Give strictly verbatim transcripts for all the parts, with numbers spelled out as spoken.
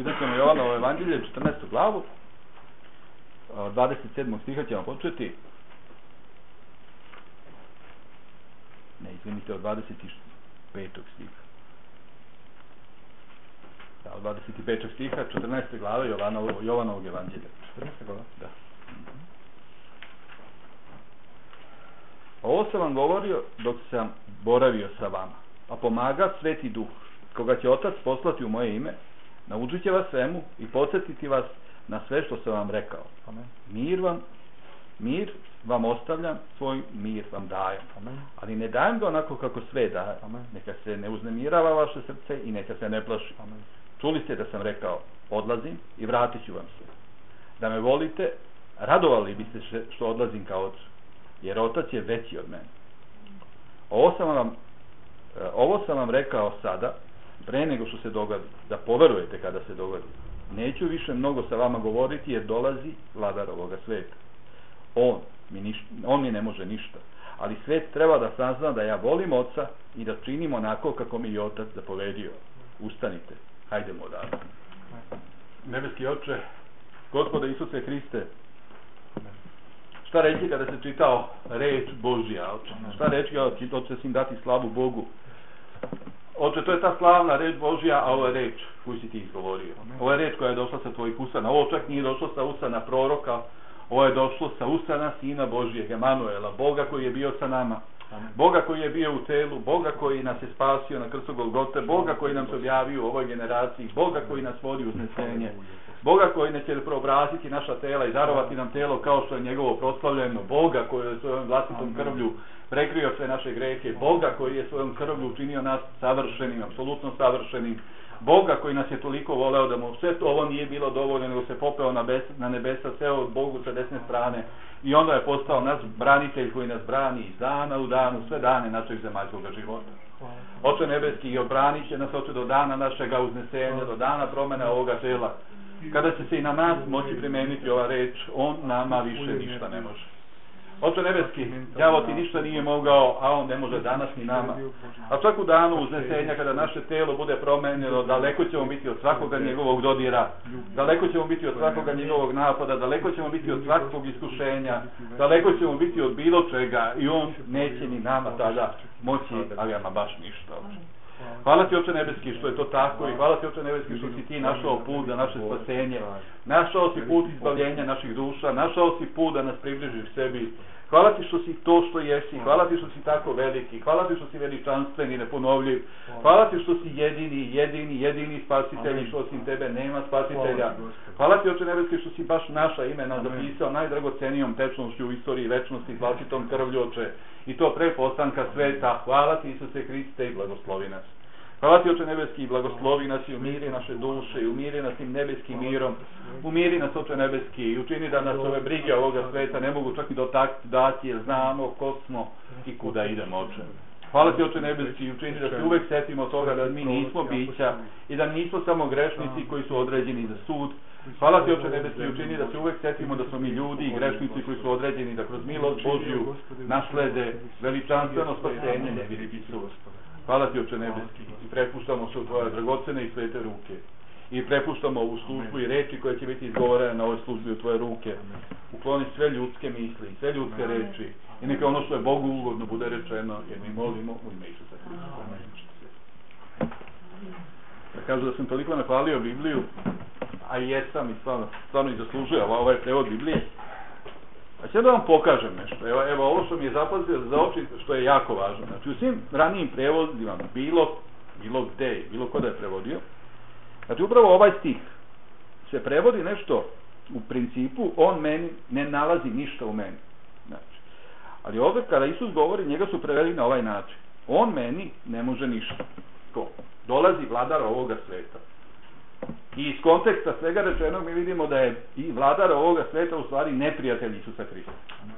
Čitat ćemo Jovanovo evanđelje, četrnaestu glavu, dvadeset sedmog stiha ćemo početi. Ne, izvinite, od dvadeset petog stiha. Da, od dvadeset petog stiha, četrnaeste glave Jovanovog, Jovanovog evanđelja. četrnaesta glava? Da. Ovo sam vam govorio dok sam boravio sa vama, a pomaga Sveti Duh, koga će Otac poslati u moje ime, naučit će vas svemu i podsjetiti vas na sve što sam vam rekao. Amen. Mir vam, mir vam ostavljam, svoj mir vam dajem. Amen. Ali ne dajem ga onako kako sve daje. Amen. Neka se ne uznemirava vaše srce i neka se ne plaši. Amen. Čuli ste da sam rekao, odlazim i vratit ću vam se. Da me volite, radovali biste što odlazim kao Ocu, jer Otac je veći od mene. Ovo sam vam, ovo sam vam rekao sada, pre nego što se dogodi, da poverujete kada se dogodi. Neću više mnogo sa vama govoriti, jer dolazi vladar ovoga sveta. On mi, niš, on mi ne može ništa. Ali svet treba da sazna da ja volim Oca i da činim onako kako mi je Otac zapovedio. Ustanite, hajdemo odavde. Nebeski Oče, Gospode Isuse Hriste, šta reći kada se čitao reč Božja, Oče? Šta reći kada Oče sim dati slavu Bogu? Oče, to je ta slavna reč Božja, a ovo je reč koju si ti izgovorio. Ovo je reč koja je došla sa tvojih usana. Ovo čak nije došlo sa usana proroka, ovo je došlo sa usana Sina Božjeg, Emanuela, Boga koji je bio sa nama. Boga koji je bio u telu, Boga koji nas je spasio na krstu Golgote, Boga koji nam se objavio u ovoj generaciji, Boga koji nas vodi u uznesenje, Boga koji neće preobraziti naša tela i darovati nam telo kao što je njegovo proslavljeno, Boga koji je svojom vlastitom krvlju prekrio sve naše grehe, Boga koji je svojom krvlju učinio nas savršenim, apsolutno savršenim, Boga koji nas je toliko voleo da mu sve to ovo nije bilo dovoljno, nego se popeo na, bes, na nebesa, seo od Bogu sa desne strane i onda je postao naš branitelj koji nas brani iz dana u danu, sve dane našeg zemaljskog života. Oče nebeski, i odbranit će nas, Oče, do dana našega uznesenja, do dana promjena ovoga tela. Kada će se i na nas moći primeniti ova reč, on nama više ništa ne može. Oče nebeski, đavo ti ništa nije mogao, a on ne može danas ni nama. A čak u danu uznesenja, kada naše telo bude promenjeno, daleko ćemo biti od svakoga njegovog dodira, daleko ćemo biti od svakoga njegovog napada, daleko ćemo biti od svakog iskušenja, daleko ćemo biti od bilo čega i on neće ni nama tada moći, ali ama baš ništa. Hvala ti, Oče nebeski, što je to tako i hvala ti, Oče nebeski, što si ti našao put za naše spasenje, našao si put izbavljenja naših duša, našao si put da nas približiš sebi. Hvala ti što si to što jesi, hvala ti što si tako veliki, hvala ti što si veličanstven i neponovljiv, hvala ti što si jedini, jedini, jedini spasitelj i što osim tebe nema spasitelja. Hvala ti, Oče nebeski, što si baš naša imena zapisao najdragocenijom tečnošću u istoriji večnosti, vlastitom krvlju, Oče, i to pre postanka sveta. Hvala ti, Isuse Hriste, i blagoslovi nas. Hvala ti, Oče nebeski, i blagoslovi nas i umiri naše duše i umiri nas tim nebeskim mirom. Umiri nas, Oče nebeski, i učini da nas ove brige ovoga sveta ne mogu čak i dotakti dati, jer znamo ko smo i kuda idemo, Oče. Hvala ti, Oče nebeski, i učini da se uvek setimo toga da mi nismo bića i da nismo samo grešnici koji su određeni za sud. Hvala ti, Oče nebeski, i učini da se uvek setimo da smo mi ljudi i grešnici koji su određeni da kroz milost Božju naslede veličanstveno spasenje nevidljivi sud. Hvala ti, Oče nebeski, i prepuštamo se u tvoje dragocene i svete ruke. I prepuštamo ovu službu i reči koje će biti izgovorene na ovoj službi u tvoje ruke. Ukloni sve ljudske misli i sve ljudske reči. I neka ono što je Bogu ugodno bude rečeno, jer mi molimo u ime Isusa Hrista. Da kažu da sam toliko nahvalio Bibliju, a i jesam i stvarno, stvarno i zaslužuje ovaj prevod Biblije. A će da vam pokažem nešto. Evo, evo ovo što mi je zapazio za oči, što je jako važno. Znači u svim ranijim prevodima, bilo, bilo gde, bilo ko da je prevodio, znači upravo ovaj stih se prevodi nešto, u principu on meni ne nalazi ništa u meni. Znači, ali ovdje kada Isus govori, njega su preveli na ovaj način. On meni ne može ništa. Ko? Dolazi vladar ovoga sveta. I iz konteksta svega rečenog mi vidimo da je i vladar ovoga sveta u stvari neprijatelj Isusa Hrista.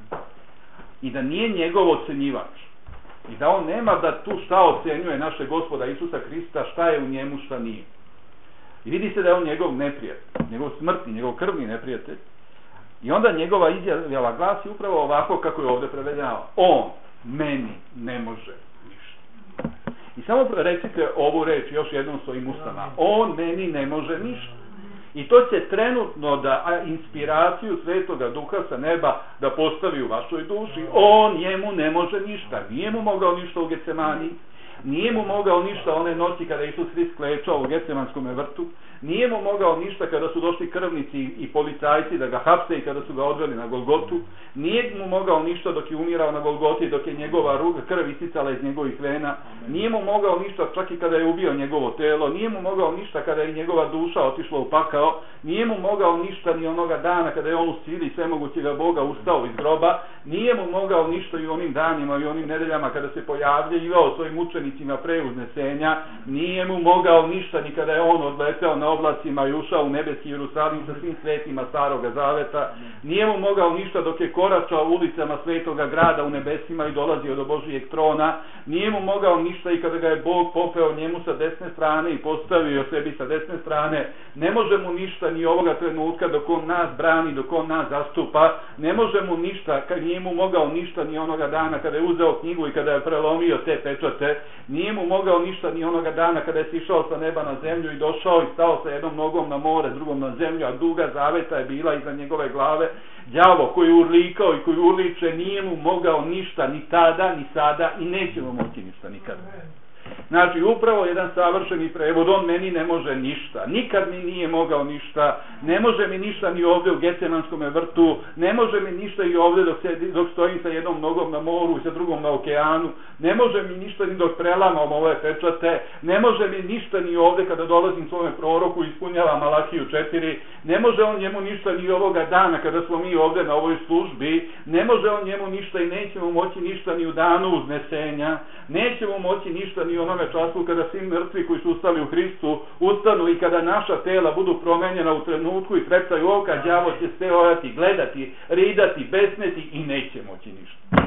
I da nije njegov ocenjivač. I da on nema da tu šta ocenjuje naše Gospoda Isusa Hrista, šta je u njemu, šta nije. I vidi se da je on njegov neprijatelj, njegov smrtni, njegov krvni neprijatelj. I onda njegova izjava glasi upravo ovako kako je ovdje prevedeno. On meni ne može ništa. I samo recite ovu reč još jednom svojim ustama. On meni ne može ništa. I to će trenutno da inspiraciju Svetoga Duha sa neba da postavi u vašoj duši. On njemu ne može ništa. Nije mu mogao ništa u Getsemani. Nije mu mogao ništa one noći kada Isus Hrist klečao u Getsemanskom vrtu. Nije mu mogao ništa kada su došli krvnici i policajci da ga hapse i kada su ga odveli na Golgotu. Nije mu mogao ništa dok je umirao na Golgoti, dok je njegova ruka, krv isticala iz njegovih vena. Nije mu mogao ništa čak i kada je ubio njegovo telo. Nije mu mogao ništa kada je njegova duša otišla u pakao. Nije mu mogao ništa ni onoga dana kada je on u sili svemogućega Boga ustao iz groba. Nije mu mogao ništa i onim danima i onim nedeljama kada se pojavljivao svojim učenicima pre uznesenja. Nije mu mogao ništa ni kada je on odleteo na oblacima i ušao u nebeski Jerusalim sa svim svetima Staroga Zaveta. Nije mu mogao ništa dok je koračao ulicama Svetoga grada u nebesima i dolazio do Božijeg trona. Nije mu mogao ništa i kada ga je Bog popeo njemu sa desne strane i postavio sebi sa desne strane. Ne može mu ništa ni ovoga trenutka dok on nas brani, dok on nas zastupa. Ne može mu ništa, kad nije mu mogao ništa ni onoga dana kada je uzeo knjigu i kada je prelomio te pečate. Nije mu mogao ništa ni onoga dana kada je sišao sa neba na zemlju i došao i stao sa jednom nogom na more, drugom na zemlju, a duga zaveta je bila iza njegove glave. Đavo koji je urlikao i koji urliče, nije mu mogao ništa ni tada, ni sada i neće mu moći ništa nikada. Znači, upravo jedan savršeni prevod, on meni ne može ništa, nikad mi nije mogao ništa, ne može mi ništa ni ovdje u Getsemanskom vrtu, ne može mi ništa i ovdje dok, se, dok stojim sa jednom nogom na moru i sa drugom na okeanu, ne može mi ništa ni dok prelamam ove pečate, ne može mi ništa ni ovdje kada dolazim svome proroku i ispunjavam Malahiju četiri, ne može on njemu ništa ni ovoga dana kada smo mi ovdje na ovoj službi, ne može on njemu ništa i neće mu moći ništa ni u danu uznesenja, neće mu moći ništa ni u onome času kada svi mrtvi koji su ustali u Hristu ustanu i kada naša tela budu promenjena u trenutku i treptaju oka, đavo će stojati, gledati, ridati, besneti i neće moći ništa.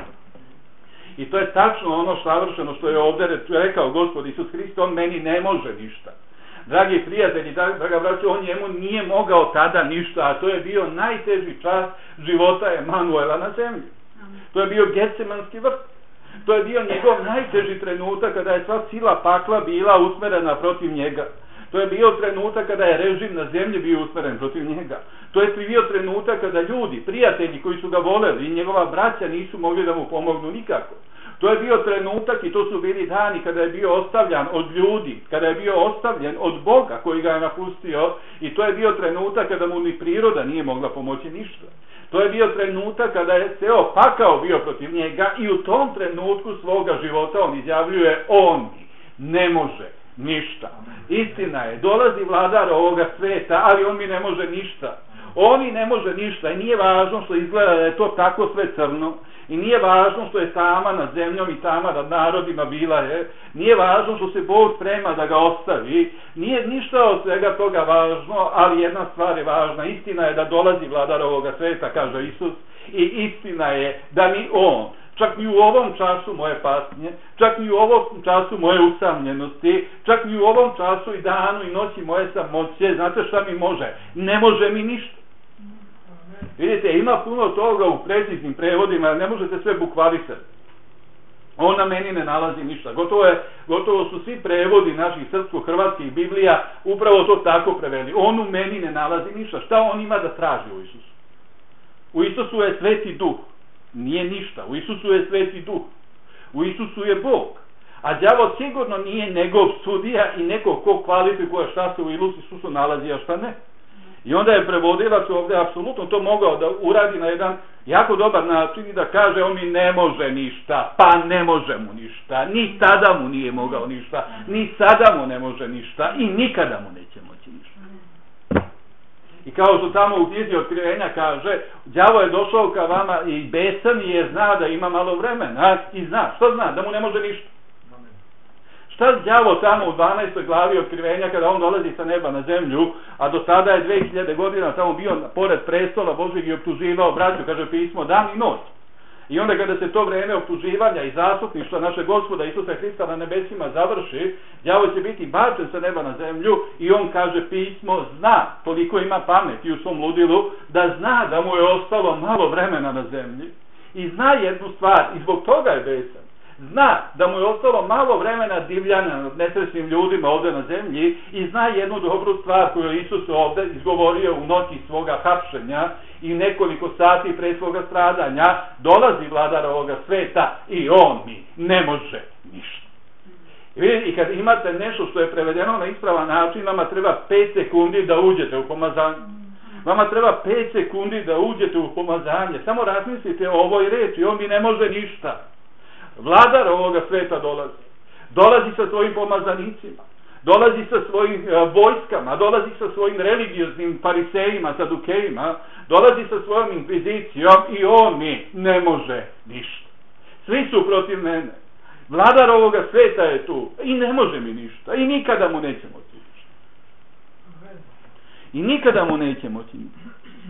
I to je tačno ono savršeno što je ovdje rekao Gospod Isus Hrist, on meni ne može ništa. Dragi prijatelji, draga braćo, on njemu nije mogao tada ništa, a to je bio najteži čas života Emanuela na zemlji. To je bio Getsemanski vrt. To je bio njegov najteži trenutak kada je sva sila pakla bila usmerena protiv njega. To je bio trenutak kada je režim na zemlji bio usmeren protiv njega. To je bio trenutak kada ljudi, prijatelji koji su ga voleli i njegova braća nisu mogli da mu pomognu nikako. To je bio trenutak i to su bili dani kada je bio ostavljan od ljudi, kada je bio ostavljen od Boga koji ga je napustio i to je bio trenutak kada mu ni priroda nije mogla pomoći ništa. To je bio trenutak kada je ceo pakao bio protiv njega i u tom trenutku svoga života on izjavljuje, on mi ne može ništa. Istina je, dolazi vladar ovoga sveta, ali on mi ne može ništa. On mi ne može ništa i nije važno što izgleda da je to tako sve crno. I nije važno što je tama nad zemljom i tama nad narodima bila je. Nije važno što se Bog sprema da ga ostavi. Nije ništa od svega toga važno, ali jedna stvar je važna. Istina je da dolazi vladar ovoga sveta, kaže Isus. I istina je da mi on, čak i u ovom času moje patnje, čak i u ovom času moje usamljenosti, čak i u ovom času i danu i noći moje samoće, znate šta mi može? Ne može mi ništa. Vidite, ima puno toga u preciznim prevodima, ne možete sve bukvalisati. On na meni ne nalazi ništa. Gotovo, je, gotovo su svi prevodi naših srpsko-hrvatskih Biblija upravo to tako preveli. On u meni ne nalazi ništa. Šta on ima da traži u Isusu? U Isusu je Sveti Duh. Nije ništa. U Isusu je Sveti Duh. U Isusu je Bog. A đavo sigurno nije njegov sudija i neko ko kvalifikuje šta se u Isusu nalazi, a šta ne. I onda je prevodilac ovdje apsolutno to mogao da uradi na jedan jako dobar način i da kaže on mi ne može ništa, pa ne može mu ništa, ni tada mu nije mogao ništa, ni sada mu ne može ništa i nikada mu neće moći ništa. I kao što tamo u knjizi Otkrivenja kaže, đavo je došao ka vama i besan jer zna da ima malo vremena i zna, što zna? Da mu ne može ništa. Šta đavo tamo u dvanaestoj glavi Otkrivenja kada on dolazi sa neba na zemlju, a do tada je dve hiljade godina tamo bio pored prestola Božjeg i optuživao braću, kaže pismo, dan i noć. I onda kada se to vreme optuživanja i zastupništva našeg Gospoda Isusa Hrista na nebesima završi, đavo će biti bačen sa neba na zemlju i on kaže pismo zna, toliko ima pameti u svom ludilu, da zna da mu je ostalo malo vremena na zemlji i zna jednu stvar i zbog toga je besan. zna da mu je ostalo malo vremena divljana nad nesrećnim ljudima ovdje na zemlji i zna jednu dobru stvar koju je Isus ovdje izgovorio u noći svoga hapšenja i nekoliko sati pre svoga stradanja, dolazi vladar ovoga sveta i on mi ne može ništa. I vidite, i kad imate nešto što je prevedeno na ispravan način, vama treba pet sekundi da uđete u pomazanje. Vama treba pet sekundi da uđete u pomazanje. Samo razmislite o ovoj reči, on mi ne može ništa. Vladar ovoga sveta dolazi. Dolazi sa svojim pomazanicima. Dolazi sa svojim uh, vojskama. Dolazi sa svojim religioznim farisejima, sadukejima. Dolazi sa svojom inkvizicijom i on mi ne može ništa. Svi su protiv mene. Vladar ovoga sveta je tu i ne može mi ništa. I nikada mu neće moći ništa. I nikada mu neće moći ništa.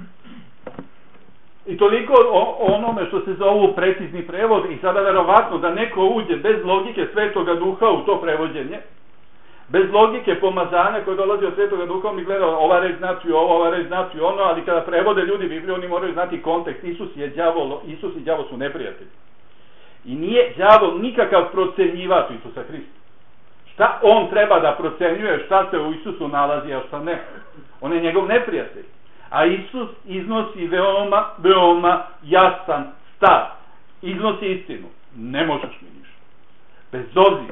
I toliko o onome što se zovu precizni prevod i sada verovatno da neko uđe bez logike Svetoga Duha u to prevođenje, bez logike pomazanja koje dolazi od Svetoga Duha, mi gleda ova reč znači ovo, ova reč znači ono, ali kada prevode ljudi Bibliju, oni moraju znati kontekst. Isus je đavol, Isus i đavo su neprijatelji. I nije đavol nikakav procenjivač Isusa Hrista. Šta on treba da procenjuje, šta se u Isusu nalazi, a šta ne? On je njegov neprijatelj. A Isus iznosi veoma, veoma jasan stav. Iznosi istinu. Ne možeš mi ništa. Bez obzira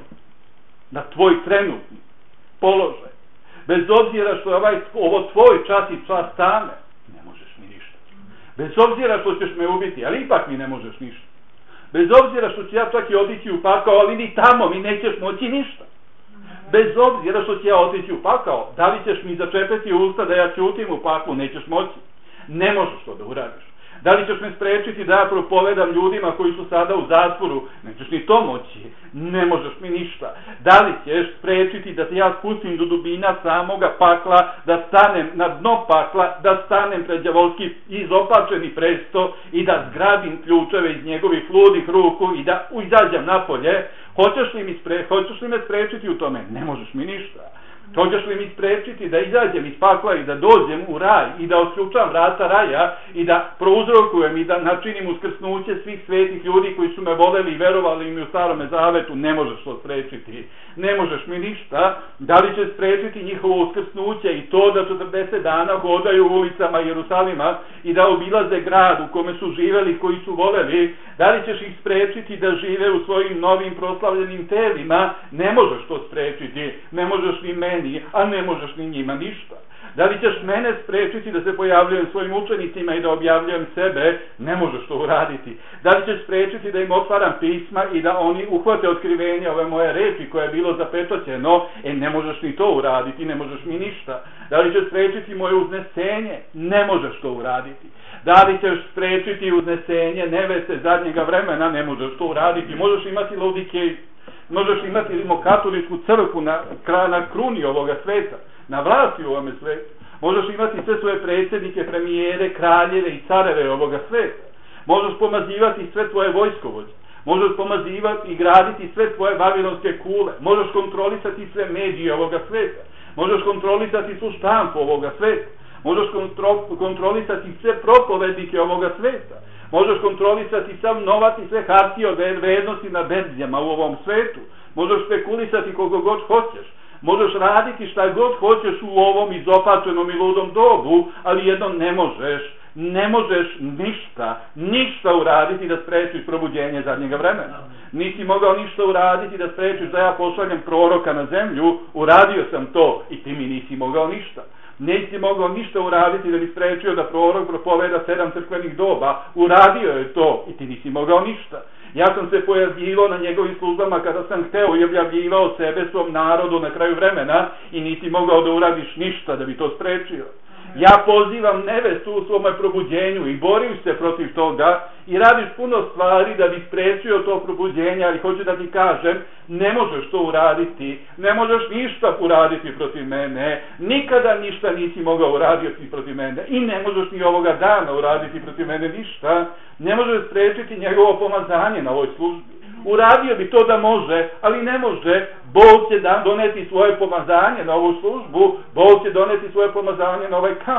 na tvoj trenutni položaj. Bez obzira što je ovaj, ovo tvoj čas i čas tame. Ne možeš mi ništa. Bez obzira što ćeš me ubiti, ali ipak mi ne možeš ništa. Bez obzira što ću ja čak i otići u pakao, ali ni tamo mi nećeš moći ništa. Bez obzira što ću ja otići u pakao, da li ćeš mi začepeti usta da ja ćutim u paklu, nećeš moći. Ne možeš to da uradiš. Da li ćeš me sprečiti da ja propovedam ljudima koji su sada u zatvoru, nećeš ni to moći. Ne možeš mi ništa. Da li ćeš sprečiti da se ja spustim do dubina samoga pakla, da stanem na dno pakla, da stanem pred đavolski izopačeni presto i da zgrabim ključeve iz njegovih ludih ruku i da izađem napolje. Hoćeš li, mi spre, hoćeš li me sprečiti u tome? Ne možeš mi ništa. Hoćeš li mi sprečiti da izađem iz pakla i da dođem u raj i da otključam vrata raja i da prouzrokujem i da načinim uskrsnuće svih svetih ljudi koji su me voleli i verovali mi u Starome Zavetu? Ne možeš to sprečiti. Ne možeš mi ništa. Da li će sprečiti njihovo uskrsnuće i to da četrdeset dana hodaju ulicama Jerusalima i da obilaze grad u kome su živeli koji su voleli? Da li ćeš ih sprečiti da žive u svojim novim proslavljenim telima? Ne možeš to sprečiti. Ne možeš ni meni, a ne možeš ni njima ništa. Da li ćeš mene sprečiti da se pojavljujem svojim učenicima i da objavljujem sebe? Ne možeš to uraditi. Da li ćeš sprečiti da im otvaram pisma i da oni uhvate otkrivenje ove moje reči koje je bilo zapečaćeno? E, ne možeš ni to uraditi, ne možeš mi ništa. Da li ćeš sprečiti moje uznesenje? Ne možeš to uraditi. Da li ćeš sprečiti uznesenje neveste zadnjega vremena? Ne možeš to uraditi. Možeš imati Laodikej, možeš imati rimokatoličku crkvu na, na kruni ovoga sveta, na vlasti u ovome svetu. Možeš imati sve svoje predsjednike, premijere, kraljeve i careve ovoga sveta. Možeš pomazivati sve tvoje vojskovođe. Možeš pomazivati i graditi sve tvoje babilonske kule. Možeš kontrolisati sve medije ovoga sveta. Možeš kontrolisati svu štampu ovoga sveta. Možeš kontro, kontrolisati sve propovednike ovoga sveta. Možeš kontrolisati sav novac i sve hartije od vrednosti na berzijama u ovom svetu. Možeš spekulisati koliko god hoćeš. Možeš raditi šta god hoćeš u ovom izopačenom i ludom dobu, ali jedno ne možeš. Ne možeš ništa, ništa uraditi da sprečiš probuđenje zadnjega vremena. Nisi mogao ništa uraditi da sprečiš da ja pošaljem proroka na zemlju, uradio sam to i ti mi nisi mogao ništa. Nisi mogao ništa uraditi da bi sprečio da prorok propoveda sedam crkvenih doba, uradio je to i ti nisi mogao ništa. Ja sam se pojavljivao na njegovim službama kada sam hteo i objavljivao sebe svom narodu na kraju vremena i nisi mogao da uradiš ništa da bi to sprečio. Ja pozivam nevestu u svome probuđenju i borim se protiv toga i radiš puno stvari da bi sprečio to probuđenje, ali hoću da ti kažem, ne možeš to uraditi, ne možeš ništa uraditi protiv mene, nikada ništa nisi mogao uraditi protiv mene i ne možeš ni ovoga dana uraditi protiv mene ništa, ne možeš sprečiti njegovo pomazanje na ovoj službi. Uradio bi to da može, ali ne može. Bog će da doneti svoje pomazanje na ovu službu, Bog će doneti svoje pomazanje na ovaj kamp,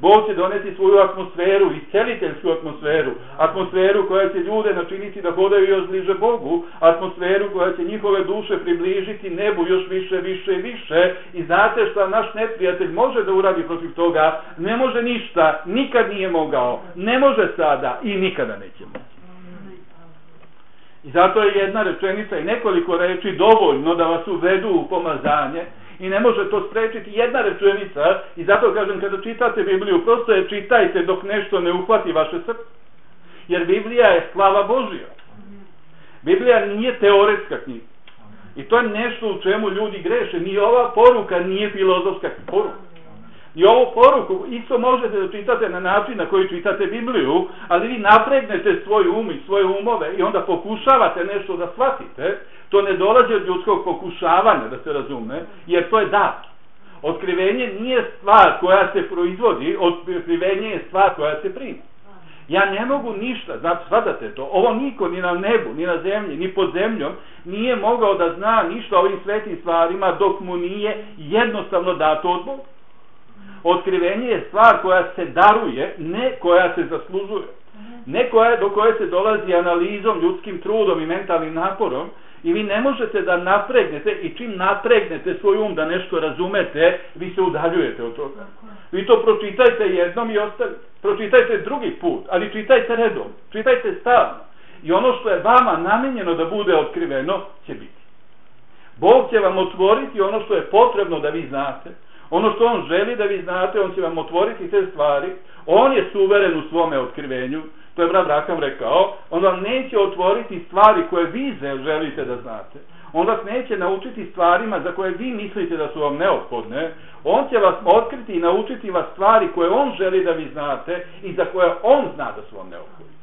Bog će doneti svoju atmosferu, isceliteljsku atmosferu, atmosferu koja će ljude načiniti da hodaju još bliže Bogu, atmosferu koja će njihove duše približiti nebu još više, više i više. I znate šta naš neprijatelj može da uradi protiv toga? Ne može ništa, nikad nije mogao, ne može sada i nikada neće moći. I zato je jedna rečenica i nekoliko reči dovoljno da vas uvedu u pomazanje i ne može to sprečiti jedna rečenica. I zato kažem, kada čitate Bibliju, prosto je čitajte dok nešto ne uhvati vaše srce. Jer Biblija je slava Božja. Biblija nije teoretska knjiga. I to je nešto u čemu ljudi greše. Ni ova poruka nije filozofska poruka. I ovu poruku isto možete da čitate na način na koji čitate Bibliju, ali vi napregnete svoj um i svoje umove i onda pokušavate nešto da shvatite. To ne dolazi od ljudskog pokušavanja, da se razume, jer to je dar. Otkrivenje nije stvar koja se proizvodi, otkrivenje je stvar koja se prima. Ja ne mogu ništa, znači shvatate to, ovo niko ni na nebu, ni na zemlji, ni pod zemljom nije mogao da zna ništa o ovim svetim stvarima dok mu nije jednostavno dato od Boga. Otkrivenje je stvar koja se daruje, ne koja se zaslužuje. Ne koja, do koje se dolazi analizom, ljudskim trudom i mentalnim naporom. I vi ne možete da napregnete, i čim napregnete svoj um da nešto razumete, vi se udaljujete od toga. Vi to pročitajte jednom i ostavite. Pročitajte drugi put, ali čitajte redom. Čitajte stalno. I ono što je vama namenjeno da bude otkriveno, će biti. Bog će vam otvoriti ono što je potrebno da vi znate. Ono što on želi da vi znate, on će vam otvoriti te stvari. On je suveren u svome otkrivenju. To je brat Braham rekao. On vam neće otvoriti stvari koje vi želite da znate. On vas neće naučiti stvarima za koje vi mislite da su vam neophodne. On će vas otkriti i naučiti vas stvari koje on želi da vi znate i za koje on zna da su vam neophodne.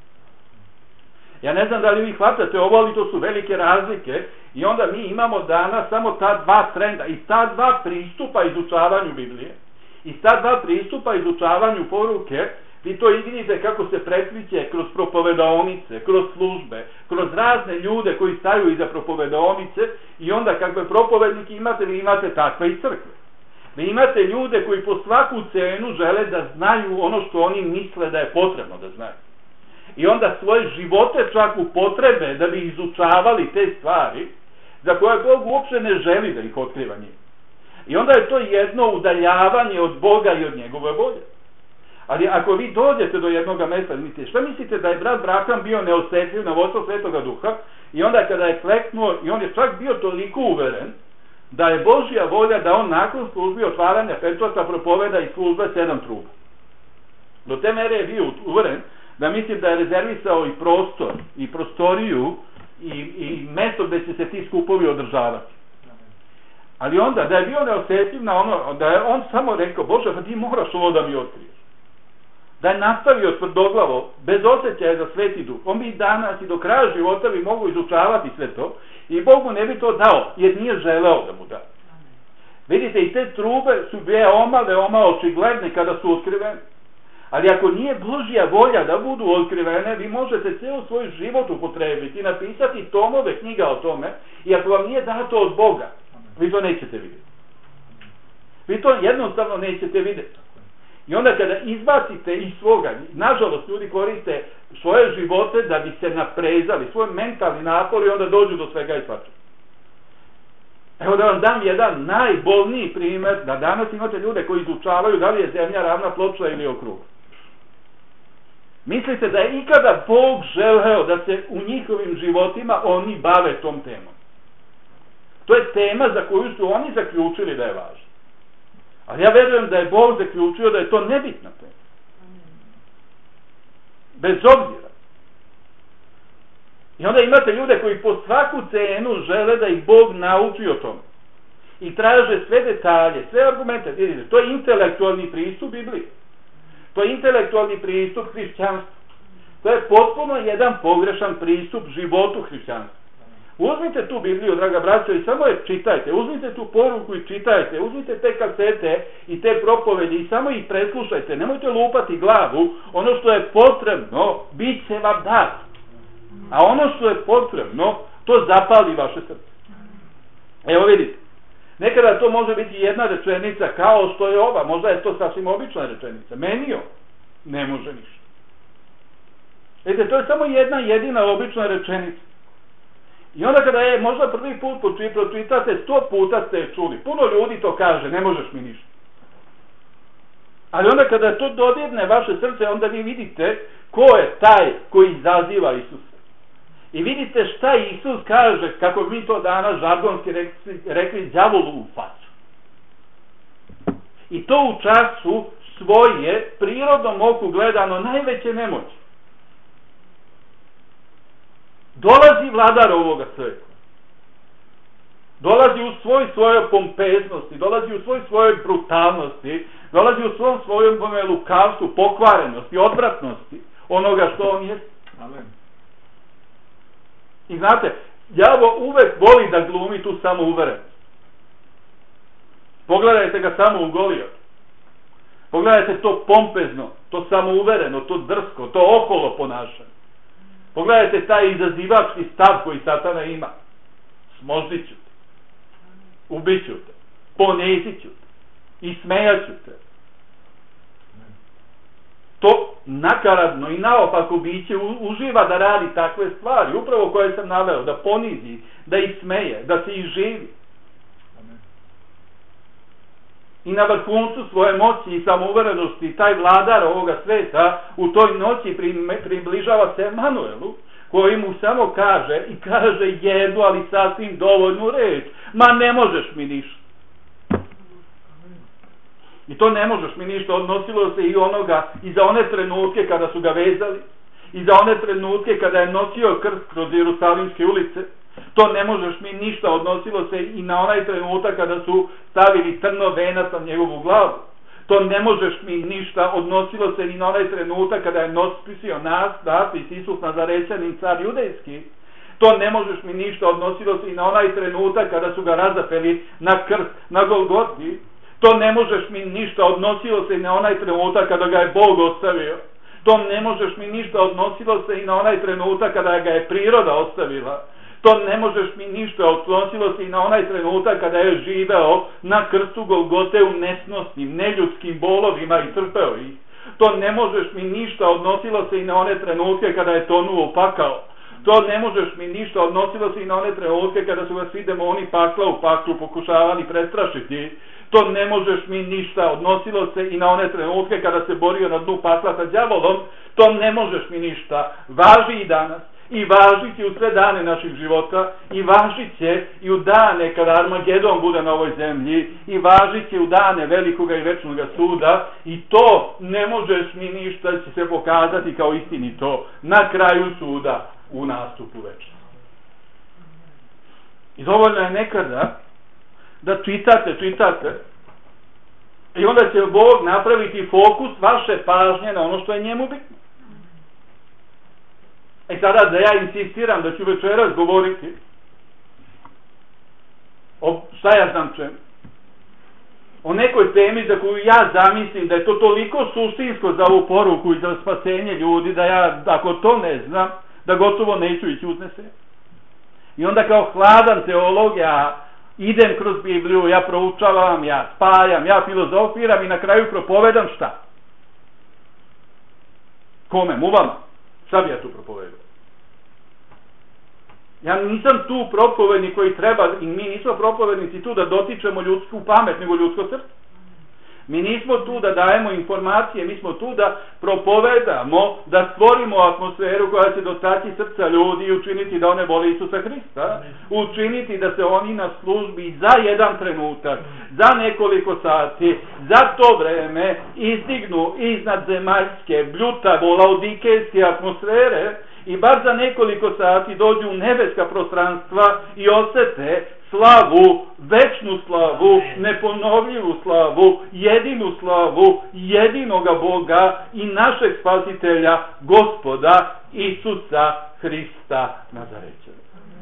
Ja ne znam da li vi hvatate ovo, ali to su velike razlike. I onda mi imamo danas samo ta dva trenda i ta dva pristupa izučavanju Biblije i ta dva pristupa izučavanju poruke. Vi to vidite kako se prepliće kroz propovedaonice, kroz službe, kroz razne ljude koji staju iza propovedaonice i onda kakve propovednike imate, vi imate takve i crkve. Vi imate ljude koji po svaku cenu žele da znaju ono što oni misle da je potrebno da znaju. I onda svoje živote čak upotrebe da bi izučavali te stvari za koje Bog uopšte ne želi da ih otkriva njih. I onda je to jedno udaljavanje od Boga i od njegove volje. Ali ako vi dođete do jednoga mesta, mislite, šta mislite da je brat Braham bio neosetljiv na vodstvo Svetoga Duha i onda kada je kleknuo i on je čak bio toliko uveren da je Božja volja da on nakon službi otvaranja pečata propoveda i službe sedam truba. Do te mere je bio uveren da mislim da je rezervisao i prostor i prostoriju i, i mesto gde će se ti skupovi održavati. Ali onda da je bio neosetljiv na ono, da je on samo rekao, Bože, pa ti moraš ovo da mi otkriješ. Da je nastavio tvrdoglavo, bez osjećaja za Sveti Duh, on bi danas i do kraja života bi mogu izučavati sve to i Bog mu ne bi to dao, jer nije želeo da mu da. Vidite, i te trube su veoma, veoma očigledne kada su otkrivene. Ali ako nije Božja volja da budu otkrivene, vi možete ceo svoj život upotrebiti, napisati tomove knjiga o tome, i ako vam nije dato od Boga, vi to nećete vidjeti. Vi to jednostavno nećete vidjeti. I onda kada izbacite iz svoga, nažalost ljudi koriste svoje živote da bi se naprezali, svoj mentalni napor i onda dođu do svega i svačega. Evo da vam dam jedan najbolniji primjer, da danas imate ljude koji izučavaju da li je zemlja ravna ploča ili okrugla. Mislite da je ikada Bog želeo da se u njihovim životima oni bave tom temom? To je tema za koju su oni zaključili da je važna. Ali ja verujem da je Bog zaključio da je to nebitna tema. Bez obzira. I onda imate ljude koji po svaku cenu žele da ih Bog nauči o tome. I traže sve detalje, sve argumente. Vidite, to je intelektualni pristup Biblije. To je intelektualni pristup hrišćanstva. To je potpuno jedan pogrešan pristup životu hrišćanstva. Uzmite tu Bibliju, draga braćo, i samo je čitajte. Uzmite tu poruku i čitajte. Uzmite te kasete i te propovedi i samo ih preslušajte. Nemojte lupati glavu. Ono što je potrebno, bit će vam dat. A ono što je potrebno, to zapali vaše srce. Evo vidite. Nekada to može biti jedna rečenica kao što je ova, možda je to sasvim obična rečenica. Menio ne može ništa. Vidite, to je samo jedna jedina obična rečenica. I onda kada je možda prvi put pročitate, sto puta ste je čuli. Puno ljudi to kaže, ne možeš mi ništa. Ali onda kada to dodirne vaše srce, onda vi vidite ko je taj koji izaziva Isusa. I vidite šta Isus kaže, kako mi to danas žargonski rekli, rekli đavolu u facu. I to u času svoje, prirodnom oku gledano, najveće nemoći. Dolazi vladar ovoga sveta. Dolazi u svoj svojoj pompeznosti, dolazi u svoj svojoj brutalnosti, dolazi u svom svojom lukavstvu, pokvarenosti, odvratnosti onoga što on je. Amen. I znate, đavo uvek voli da glumi tu samouverenost. Pogledajte ga samo u Golijatu. Pogledajte to pompezno, to samouvereno, to drsko, to oholo ponašanje. Pogledajte taj izazivački stav koji Satana ima. Smoždit ću te. Ubit ću te. Ponizit ću te. I smejat ću te. To nakaradno i naopako biće uživa da radi takve stvari, upravo koje sam naveo, da ponizi, da ismeje, da se iživi. I na vrhuncu svoje moći i samouverenosti taj vladar ovoga sveta u toj noći približava se Emanuelu, koji mu samo kaže i kaže jednu, ali sasvim dovoljnu reč. Ma ne možeš mi ništa. I to ne možeš mi ništa odnosilo se i onoga, i za one trenutke kada su ga vezali, i za one trenutke kada je nosio krst kroz Jerusalimske ulice. To ne možeš mi ništa odnosilo se i na onaj trenutak kada su stavili trnov venac na njegovu glavu. To ne možeš mi ništa odnosilo se i na onaj trenutak kada je nospisio nas, napis Isus Nazarećanin, car judejski. To ne možeš mi ništa odnosilo se i na onaj trenutak kada su ga razapeli na krst, na Golgoti. To ne možeš mi ništa odnosilo se i na onaj trenutak kada ga je Bog ostavio. To ne možeš mi ništa odnosilo se i na onaj trenutak kada ga je priroda ostavila. To ne možeš mi ništa odnosilo se i na onaj trenutak kada je živeo na krstu Golgote u nesnosnim, neljudskim bolovima i trpeo ih. To ne možeš mi ništa odnosilo se i na one trenutke kada je tonuo u pakao. To ne možeš mi ništa odnosilo se i na one trenutke kada su ga svi demoni pakla u paklu pokušavali prestrašiti. To ne možeš mi ništa odnosilo se i na one trenutke kada se borio na dnu pakla sa đavolom. To ne možeš mi ništa. Važi i danas. I važit će u sve dane naših života, i važit će i u dane kada Armagedon bude na ovoj zemlji, i važit će u dane velikoga i večnoga suda, i to ne možeš mi ništa, će se pokazati kao istinito na kraju suda u nastupu večnosti. I dovoljno je nekada da čitate, čitate, i onda će Bog napraviti fokus vaše pažnje na ono što je njemu bitno. E sada da ja insistiram da ću večeras govoriti o, šta ja znam čemu, o nekoj temi za koju ja zamislim da je to toliko suštinsko za ovu poruku i za spasenje ljudi, da ja, ako to ne znam, da gotovo neću ići uznese. I onda kao hladan teolog ja idem kroz Bibliju, ja proučavam, ja spajam, ja filozofiram i na kraju propovedam šta? Kome? Mu vama? Šta bi ja tu propovedao? Ja nisam tu propovednik koji treba, i mi nismo propovednici tu da dotičemo ljudsku pamet, nego ljudsko srce. Mi nismo tu da dajemo informacije, mi smo tu da propovedamo, da stvorimo atmosferu koja će dotaći srca ljudi i učiniti da one vole Isusa Hrista, učiniti da se oni na službi za jedan trenutak, za nekoliko sati, za to vreme izdignu iznad zemaljske, bljutavo, laodikejske atmosfere i bar za nekoliko sati dođu u nebeska prostranstva i osete slavu, večnu slavu, neponovljivu slavu, jedinu slavu, jedinoga Boga i našeg spasitelja, Gospoda Isusa Hrista Nazarećana.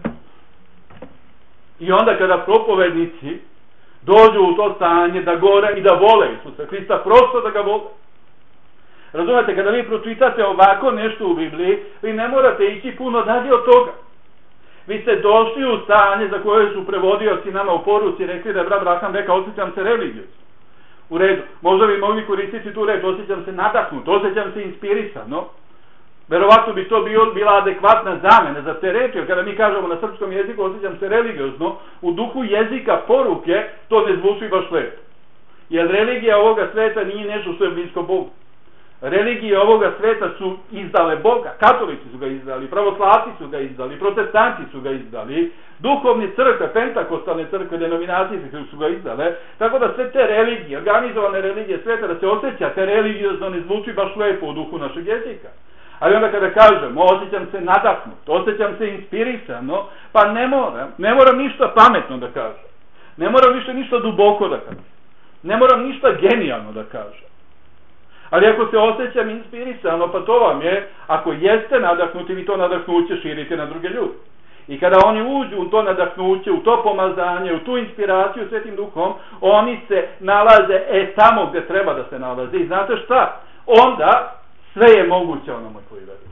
I onda kada propovednici dođu u to stanje da gore i da vole Isusa Hrista, prosto da ga vole. Razumete, kada vi pročitate ovako nešto u Bibliji, vi ne morate ići puno dalje od toga. Vi ste došli u stanje za koje su prevodioci nama u poruci rekli da je brat Braham rekao osjećam se religiozno. U redu, možda bi mogli koristiti tu reč, osjećam se nadahnut, osjećam se inspirisano. Verovatno bi to bio, bila adekvatna zamena za te reči, jer kada mi kažemo na srpskom jeziku osjećam se religiozno, u duhu jezika poruke to ne zvuči baš lepo. Jer religija ovoga sveta nije nešto što je blisko Bogu. Religije ovoga sveta su izdale Boga, katolici su ga izdali, pravoslavci su ga izdali, protestanti su ga izdali, duhovne crkve, pentakostalne crkve, denominacije su ga izdale, tako da sve te religije, organizovane religije sveta, da se osjećate religiozno ne zvuči baš lepo u duhu našeg jezika. Ali onda kada kažemo, osjećam se nadahnut, osjećam se inspirisano, pa ne moram, ne moram ništa pametno da kažem, ne moram ništa, ništa duboko da kažem, ne moram ništa genijalno da kažem. Ali ako se osjećam inspirisano, pa to vam je, ako jeste nadahnuti, vi to nadahnuće širite na druge ljude. I kada oni uđu u to nadahnuće, u to pomazanje, u tu inspiraciju Svetim Duhom, oni se nalaze e tamo gdje treba da se nalaze. I znate šta? Onda sve je moguće onome koji veruje.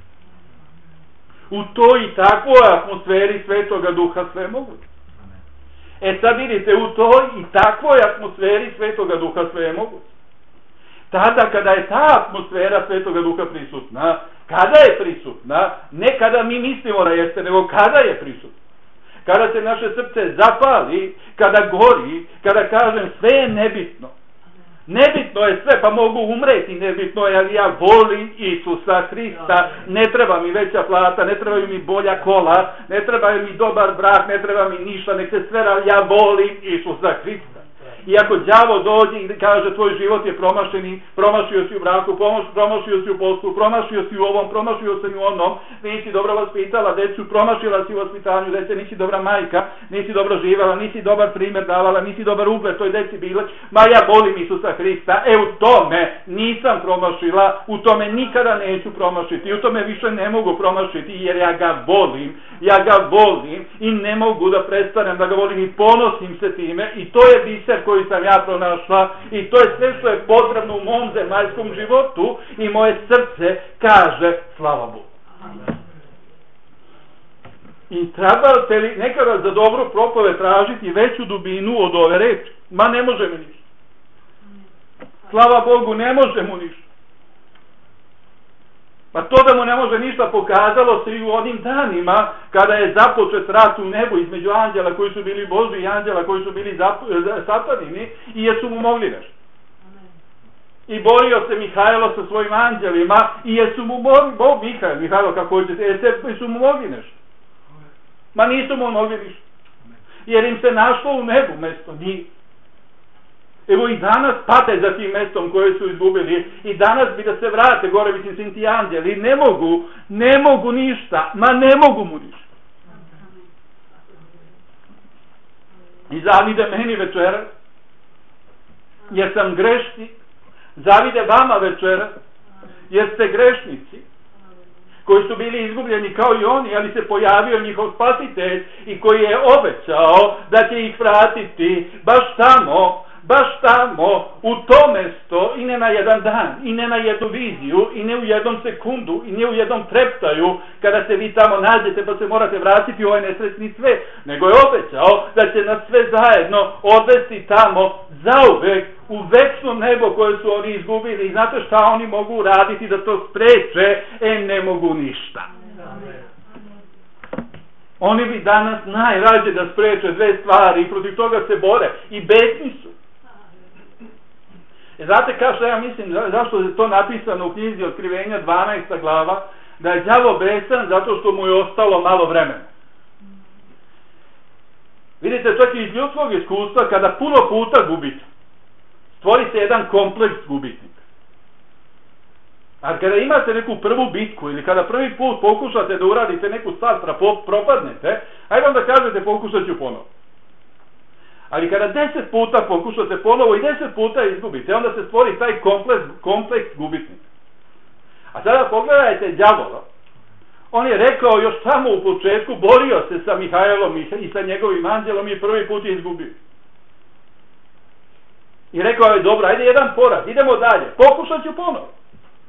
U toj i takvoj atmosferi Svetoga Duha sve je moguće. E sad vidite, u toj i takvoj atmosferi Svetoga Duha sve je moguće. Tada kada je ta atmosfera Svetoga Duha prisutna, kada je prisutna, ne kada mi mislimo da jeste, nego kada je prisutna. Kada se naše srce zapali, kada gori, kada kažem sve je nebitno. Nebitno je sve, pa mogu umreti, nebitno je, ali ja volim Isusa Hrista, ne treba mi veća plata, ne trebaju mi bolja kola, ne treba mi dobar brak, ne treba mi ništa, nek se sve, ja volim Isusa Hrista. I ako đavo dođe i kaže tvoj život je promašeni, promašio si u braku, promašio si u poslu, promašio si u ovom, promašio si u onom, nisi dobro vaspitala decu, promašila si u vaspitanju dece, nisi dobra majka, nisi dobro živjela, nisi dobar primjer davala, nisi dobar ugled toj deci bile, ma ja volim Isusa Hrista, e u tome nisam promašila, u tome nikada neću promašiti, u tome više ne mogu promašiti jer ja ga volim, ja ga volim i ne mogu da prestanem da ga volim i ponosim se time i to je biser koji sam ja pronašla i to je sve što je potrebno u mom zemaljskom životu i moje srce kaže slava Bogu. I trebate li nekada za dobru propove tražiti veću dubinu od ove reči? Ma ne može mi ništa. Slava Bogu, ne može mu ništa. Pa to da mu ne može ništa pokazalo se i u onim danima kada je započet rat u nebu između anđela koji su bili Božji i anđela koji su bili satanini i jesu mu mogli nešto. I borio se Mihajlo sa svojim anđelima i jesu mu mogli, Bog Mihajlo, Mihajlo kako hoćete, jesu mu mogli nešto. Ma nisu mu mogli ništa. Jer im se našlo u nebu mesto, nije. Evo i danas pate za tim mestom koje su izgubili i danas bi da se vrate gore, mislim sin ti anđeli, ne mogu, ne mogu ništa, ma ne mogu mu ništa. I zavide meni večera, jer sam grešnik, zavide vama večera, jer ste grešnici, koji su bili izgubljeni kao i oni, ali se pojavio njihov spasitelj i koji je obećao da će ih vratiti baš tamo, baš tamo, u to mesto, i ne na jedan dan, i ne na jednu viziju, i ne u jednom sekundu, i ne u jednom treptaju, kada se vi tamo nađete pa se morate vratiti u ovaj nesretni svet, nego je obećao da će nas sve zajedno odvesti tamo zauvek u večno nebo koje su oni izgubili. I znate šta oni mogu raditi da to spreče? E, ne mogu ništa. Oni bi danas najrađe da spreče dve stvari i protiv toga se bore i besni su. E, znate kao što ja mislim, zašto je to napisano u knjizi Otkrivenja dvanaesta glava, da je đavo besan zato što mu je ostalo malo vremena. Vidite, čak i iz ljudskog iskustva, kada puno puta gubite, stvori se jedan kompleks gubitnika. A kada imate neku prvu bitku ili kada prvi put pokušate da uradite neku stvar, propadnete, ajde onda kažete pokušat ću ponovo. Ali kada deset puta pokušate ponovo i deset puta izgubite, onda se stvori taj kompleks, kompleks gubitnika. A sada pogledajte đavola. On je rekao još samo u početku, borio se sa Mihajlom i sa njegovim anđelom i prvi put je izgubio. I rekao je, dobro, ajde jedan poraz, idemo dalje, pokušat ću ponovo.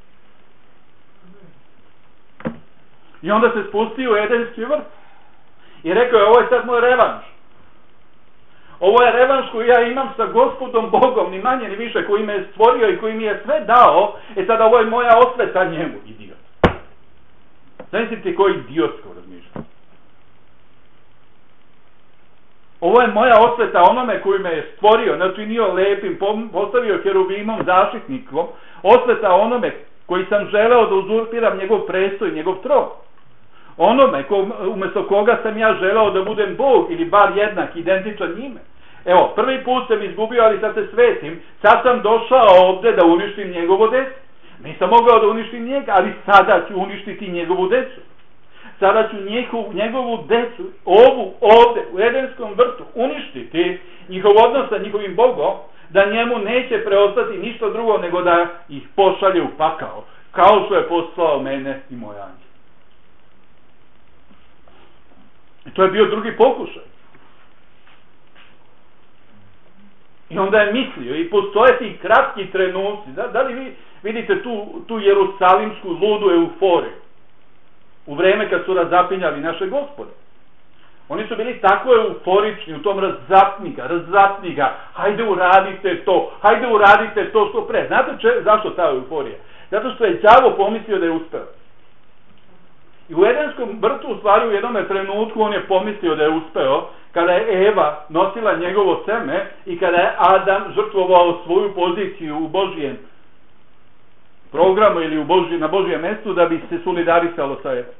I onda se spustio u Edenski vrt. I rekao je, ovo je sad moj revanš. Ovo je revanš koji ja imam sa Gospodom Bogom, ni manje ni više, koji me je stvorio i koji mi je sve dao. E sada ovo je moja osveta njemu, idiot. Zamislite koji idiotsko razmišljanje. Ovo je moja osveta onome koji me je stvorio, načinio lepim, postavio kerubimom, zaštitnikom, osveta onome koji sam želeo da uzurpiram njegov prestoj, njegov tron. Onome ko, umjesto koga sam ja želeo da budem Bog ili bar jednak, identičan njime. Evo, prvi put sam izgubio, ali sad se svetim, sad sam došao ovdje da uništim njegovo decu. Nisam mogao da uništim njega, ali sada ću uništiti njegovu decu. Sada ću njegovu, njegovu decu, ovu ovdje u Edenskom vrtu, uništiti njihov odnos sa njihovim Bogom, da njemu neće preostati ništa drugo nego da ih pošalje u pakao, kao što je poslao mene i moj anđel. I to je bio drugi pokušaj. I onda je mislio, i postoje ti kratki trenuci, da, da li vi vidite tu, tu jerusalimsku ludu euforiju, u vreme kad su razapinjali naše Gospode. Oni su bili tako euforični u tom razapnika, razapnika, hajde uradite to, hajde uradite to što pre. Znate če, zašto ta euforija? Zato što je đavo pomislio da je uspeo. I u Edenskom vrtu, u stvari u jednom trenutku, on je pomislio da je uspeo, kada je Eva nosila njegovo seme i kada je Adam žrtvovao svoju poziciju u Božijem programu ili u Božji, na Božijem mjestu da bi se solidarisalo sa Evom.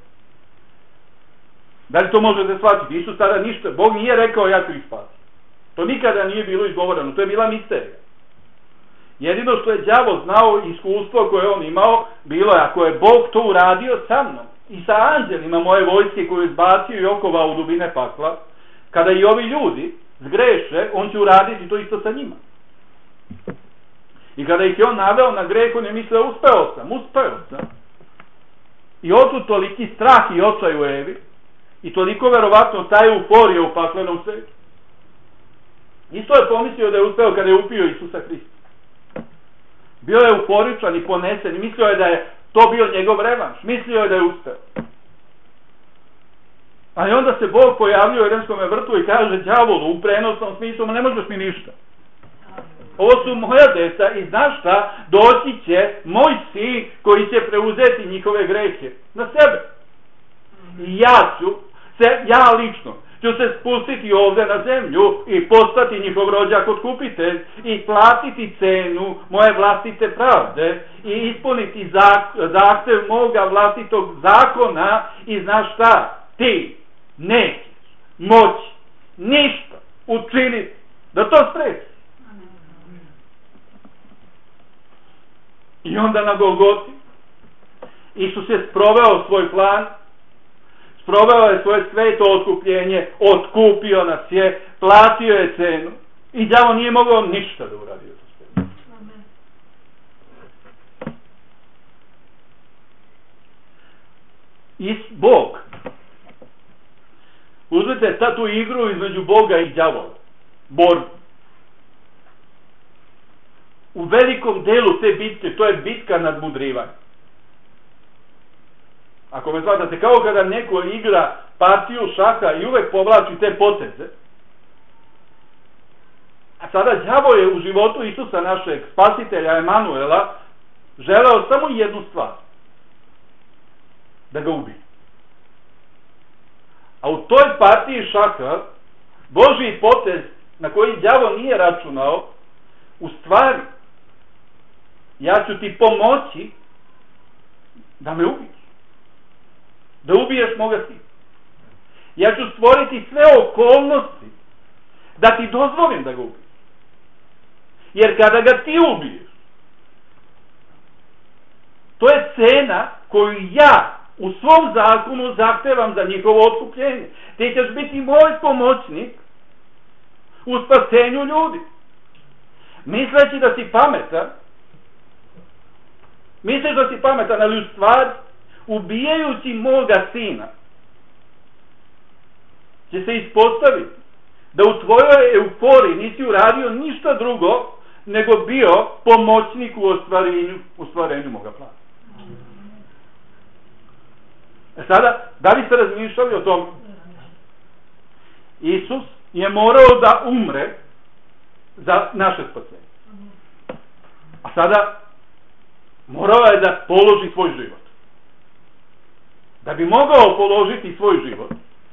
Da li to možete shvatiti? Isus tada ništa, Bog nije rekao ja ću ih spasiti. To nikada nije bilo izgovoreno, to je bila misterija. Jedino što je đavo znao, iskustvo koje on imao, bilo je ako je Bog to uradio sa mnom i sa anđelima moje vojske koju je izbacio i okovao u dubine pakla, kada i ovi ljudi zgreše, on će uraditi to isto sa njima. I kada ih je on naveo na greh, on je mislio uspeo sam, uspeo sam. I otud toliki strah i očaj u Evi, i toliko verovatno taj euforija u paklenom svetu. Isto je pomislio da je uspeo kada je upio Isusa Hrista. Bio je euforičan i ponesen i mislio je da je to bio njegov revanš. Mislio je da je uspeo. A i onda se Bog pojavio u Edenskom vrtu i kaže đavolu u prenosnom smislu, ne možeš mi ništa. Ovo su moja deca i znaš šta, doći će moj sin koji će preuzeti njihove grehe na sebe. I ja ću, se, ja lično, ću se spustiti ovdje na zemlju i postati njihov rođak otkupitelj i platiti cenu moje vlastite pravde i ispuniti zahtev moga vlastitog zakona i znaš šta, ti nećeš moći ništa učiniti da to spreči. I onda na Golgoti Isus je sproveo svoj plan, sproveo je svoje sveto otkupljenje, otkupio nas je, platio je cenu i đavo nije mogao ništa da uradi. I Bog, uzmite sad tu igru između Boga i đavola, borbu. U velikom delu te bitke, to je bitka nadmudrivanja. Ako me shvatate, kao kada neko igra partiju šaha i uvek povlači te poteze, a sada đavo je u životu Isusa našeg spasitelja Emanuela želeo samo jednu stvar, da ga ubije. A u toj partiji šaha Božji potez na koji đavo nije računao, u stvari ja ću ti pomoći da me ubiješ. Da ubiješ moga sina. Ja ću stvoriti sve okolnosti da ti dozvolim da ga ubiješ. Jer kada ga ti ubiješ, to je cena koju ja u svom zakonu zahtevam za njihovo otkupljenje. Ti ćeš biti moj pomoćnik u spasenju ljudi. Misleći da si pametan, misliš da si pametan, ali u stvari, ubijajući moga sina, će se ispostaviti da u tvojoj euforiji nisi uradio ništa drugo nego bio pomoćnik u ostvarenju, u ostvarenju moga plana. E sada, da li ste razmišljali o tom? Isus je morao da umre za naše spasenje. A sada morao je da položi svoj život. Da bi mogao položiti svoj život,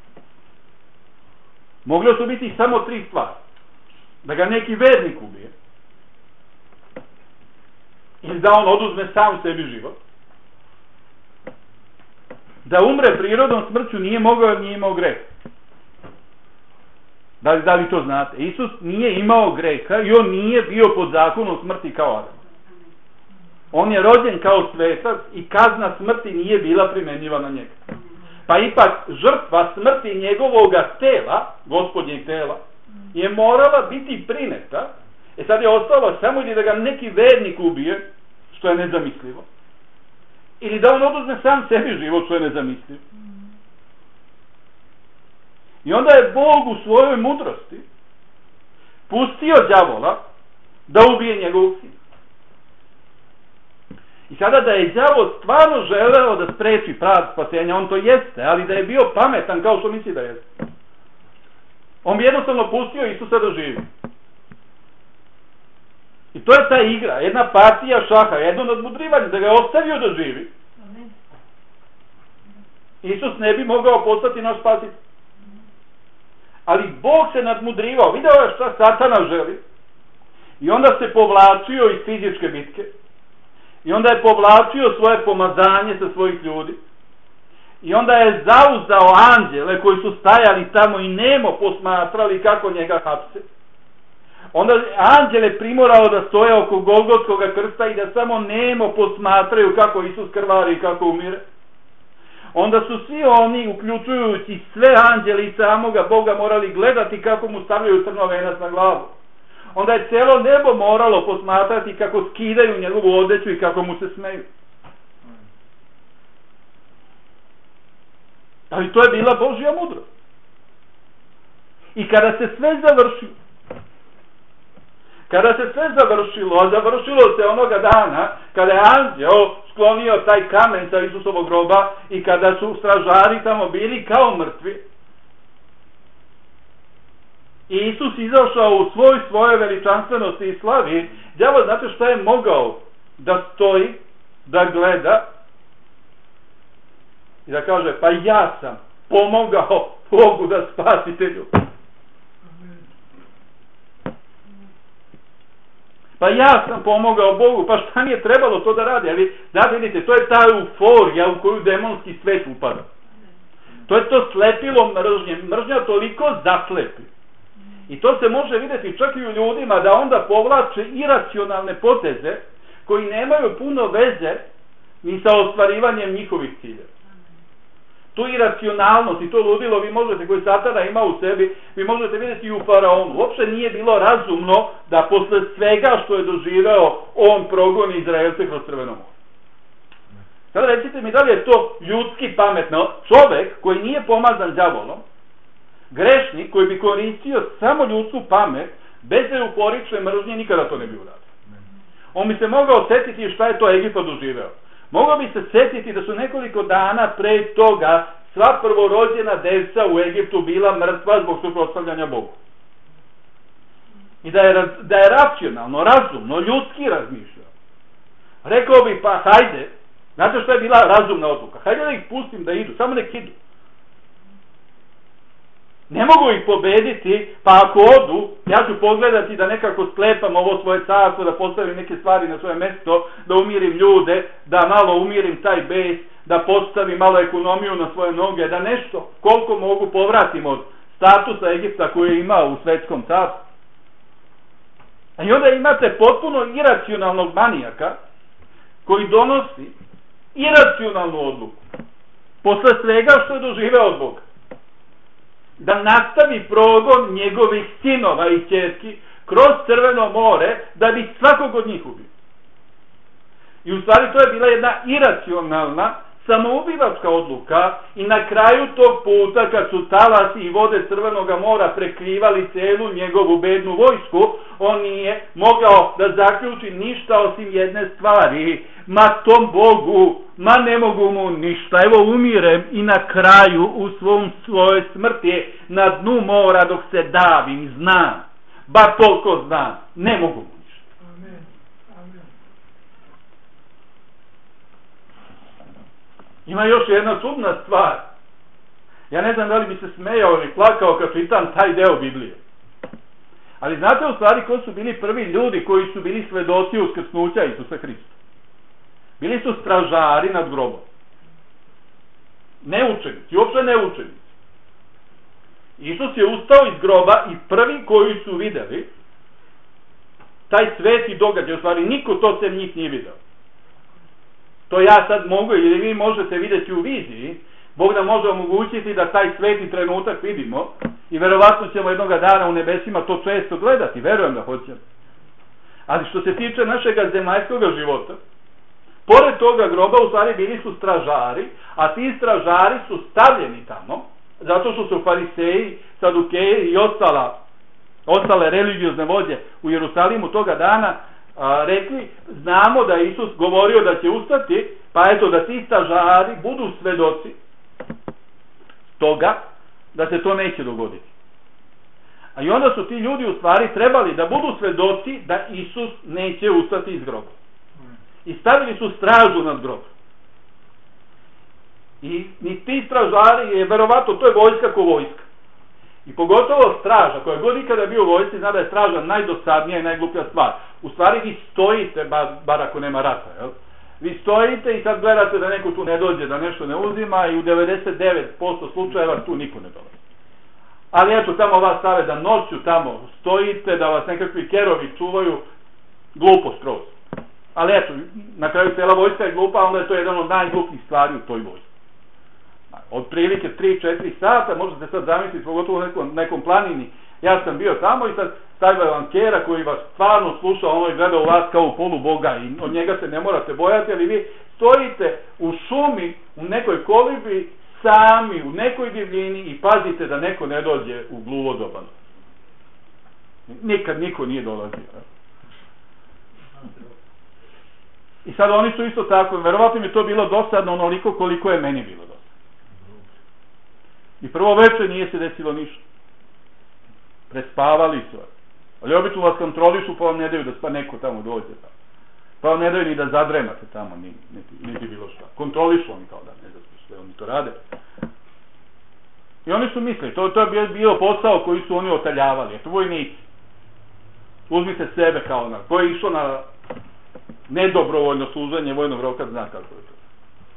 moglo su biti samo tri stvari. Da ga neki vernik ubije, ili da on oduzme sam sebi život, da umre prirodnom smrću, nije mogao jer nije imao greh. Da li, da li to znate? Isus nije imao greha i on nije bio pod zakonom smrti kao Adam. On je rođen kao svetac i kazna smrti nije bila primjenjiva na njega. Pa ipak žrtva smrti njegovoga tela, gospodnjeg tela, je morala biti prineta. E sad je ostalo samo ili da ga neki vernik ubije, što je nezamislivo, ili da on oduzme sam sebi život, što je nezamislivo. I onda je Bog u svojoj mudrosti pustio đavola da ubije njegovog sina. I sada da je đavol stvarno želeo da spreči prav spasenja, on to jeste, ali da je bio pametan kao što misli da jeste, on bi jednostavno pustio Isusa da živi. I to je ta igra, jedna partija šaha, jedno nadmudrivanje, da ga je ostavio da živi. Isus ne bi mogao postati naš spasitelj. Ali Bog se nadmudrivao, video je šta Satana želi, i onda se povlačio iz fizičke bitke, i onda je povlačio svoje pomazanje sa svojih ljudi, i onda je zauzdao anđele koji su stajali tamo i nemo posmatrali kako njega hapse. Onda je anđele primorao da stoje oko Golgotskog krsta i da samo nemo posmatraju kako Isus krvari i kako umire. Onda su svi oni, uključujući sve anđele i samoga Boga, morali gledati kako mu stavljaju crno venac na glavu. Onda je cijelo nebo moralo posmatrati kako skidaju njegovu odeću i kako mu se smeju. Ali to je bila Božja mudrost. I kada se sve završilo, kada se sve završilo, a završilo se onoga dana kada je anđeo sklonio taj kamen sa Isusovog groba i kada su stražari tamo bili kao mrtvi, i Isus izašao u svoj svoje veličanstvenosti i slavi, đavo, znate šta je mogao? Da stoji, da gleda i da kaže, pa ja sam pomogao Bogu da spasitelju. Pa ja sam pomogao Bogu, pa šta mi je trebalo to da radi? Ali, da vidite, to je ta euforija u koju demonski svet upada. To je to slepilo mržnje. Mržnja toliko zaslepi. I to se može vidjeti čak i u ljudima, da onda povlače iracionalne poteze koji nemaju puno veze ni sa ostvarivanjem njihovih ciljeva. Tu iracionalnost i to ludilo vi možete, koji Satana ima u sebi, vi možete vidjeti i u faraonu. Uopšte nije bilo razumno da posle svega što je doživeo on progoni Izraelce kroz Crveno more. Sada recite mi, da li je to ljudski pametno? Čovek koji nije pomazan đavolom, grešnik koji bi koristio samo ljudsku pamet, bez euforične mržnje, nikada to ne bi uradio. On bi se mogao setiti šta je to Egipat doživeo. Mogao bi se setiti da su nekoliko dana pre toga sva prvorođena deca u Egiptu bila mrtva zbog suprotstavljanja Bogu. I da je, da je racionalno, razumno, ljudski razmišljao. Rekao bi, pa hajde, znate što je bila razumna odluka? Hajde da ih pustim da idu, samo nek idu. Ne mogu ih pobediti, pa ako odu, ja ću pogledati da nekako sklepam ovo svoje carstvo, da postavim neke stvari na svoje mesto, da umirim ljude, da malo umirim taj bes, da postavim malo ekonomiju na svoje noge, da nešto, koliko mogu, povratim od statusa Egipta koji je imao u svetskom carstvu. A i onda imate potpuno iracionalnog manijaka koji donosi iracionalnu odluku posle svega što je doživeo od Boga, da nastavi progon njegovih sinova i ćerki kroz Crveno more, da bi svakog od njih ubio. I u stvari to je bila jedna iracionalna samoubivačka odluka i na kraju tog puta kad su talasi i vode Crvenoga mora prekrivali celu njegovu bednu vojsku, on nije mogao da zaključi ništa osim jedne stvari: ma tom Bogu, ma ne mogu mu ništa, evo umirem i na kraju u svom svojoj smrti na dnu mora dok se davim, znam, bar toliko znam, ne mogu mu ništa. Amen. Amen. Ima još jedna čudna stvar. Ja ne znam da li bi se smejao ili plakao kad čitam taj deo Biblije. Ali znate u stvari ko su bili prvi ljudi koji su bili svedoci uskrsnuća Isusa Hrista? Bili su stražari nad grobom. Neučenici, uopšte neučenici. Isus je ustao iz groba i prvi koji su videli taj sveti događaj, u stvari niko to sem njih nije video. To ja sad mogu, ili vi možete vidjeti u viziji, Bog nam može omogućiti da taj sveti trenutak vidimo i verovatno ćemo jednoga dana u nebesima to često gledati, verujem da hoćemo. Ali što se tiče našega zemaljskog života, pored toga groba u stvari bili su stražari, a ti stražari su stavljeni tamo, zato što su fariseji, sadukeji i ostala, ostale religiozne vođe u Jerusalimu toga dana a, rekli: znamo da je Isus govorio da će ustati, pa eto da ti stražari budu svedoci toga da se to neće dogoditi. A i onda su ti ljudi u stvari trebali da budu svedoci da Isus neće ustati iz groba. I stavili su stražu nad grob. I ni ti stražari, je verovatno, to je vojska ko vojska. I pogotovo straža, koja god ikada bio u vojsci, zna da je straža najdosadnija i najgluplja stvar. U stvari vi stojite, bar, bar ako nema rata, jel? Vi stojite i sad gledate da neko tu ne dođe, da nešto ne uzima, i u devedeset devet posto slučajeva tu niko ne dolazi. Ali eto, tamo vas stave da noću tamo stojite, da vas nekakvi kerovi čuvaju, glupo skroz. Ali eto, na kraju cijela vojska je glupa, onda je to jedan od najglupih stvari u toj vojsci. Od prilike tri četiri sata, možete sad zamisliti, pogotovo u nekom, nekom planini. Ja sam bio tamo i sad stavljaju vam kera koji vas stvarno sluša, ono i gleda u vas kao u polu Boga i od njega se ne morate bojati, ali vi stojite u šumi, u nekoj kolibi, sami, u nekoj divljini i pazite da neko ne dođe u gluvodoban. Nikad niko nije dolazio. I sad oni su isto tako, verovatno mi je to bilo dosadno onoliko koliko je meni bilo dosadno. I prvo večer nije se desilo ništa. Prespavali su. Ali obično vas kontrolišu, pa vam ne daju da spa neko tamo dođe tamo. Pa vam ne daju ni da zadremate tamo, ni, niti, niti bilo šta. Kontrolišu oni kao da ne znam što oni to rade. I oni su mislili, to, to je bio posao koji su oni otaljavali. Eto vojnici, uzmite sebe kao na, ko je išao na nedobrovoljno služenje vojnog roka, zna kako je to.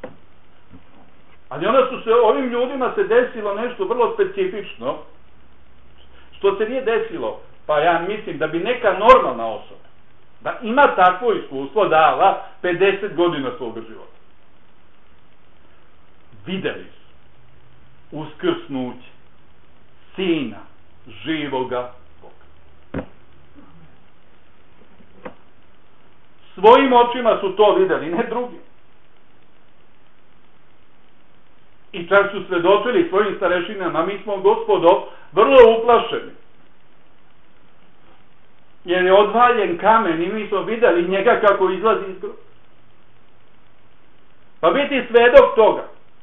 Ali onda su se, ovim ljudima se desilo nešto vrlo specifično, što se nije desilo, pa ja mislim da bi neka normalna osoba, da ima takvo iskustvo, dala pedeset godina svoga života. Videli su uskrsnuće Sina živoga Boga. Svojim očima su to videli, ne drugi. I čak su svedočili svojim starešinama: mi smo, Gospodo, vrlo uplašeni. Jer je odvaljen kamen i mi smo videli njega kako izlazi iz groba. Pa biti svedok toga.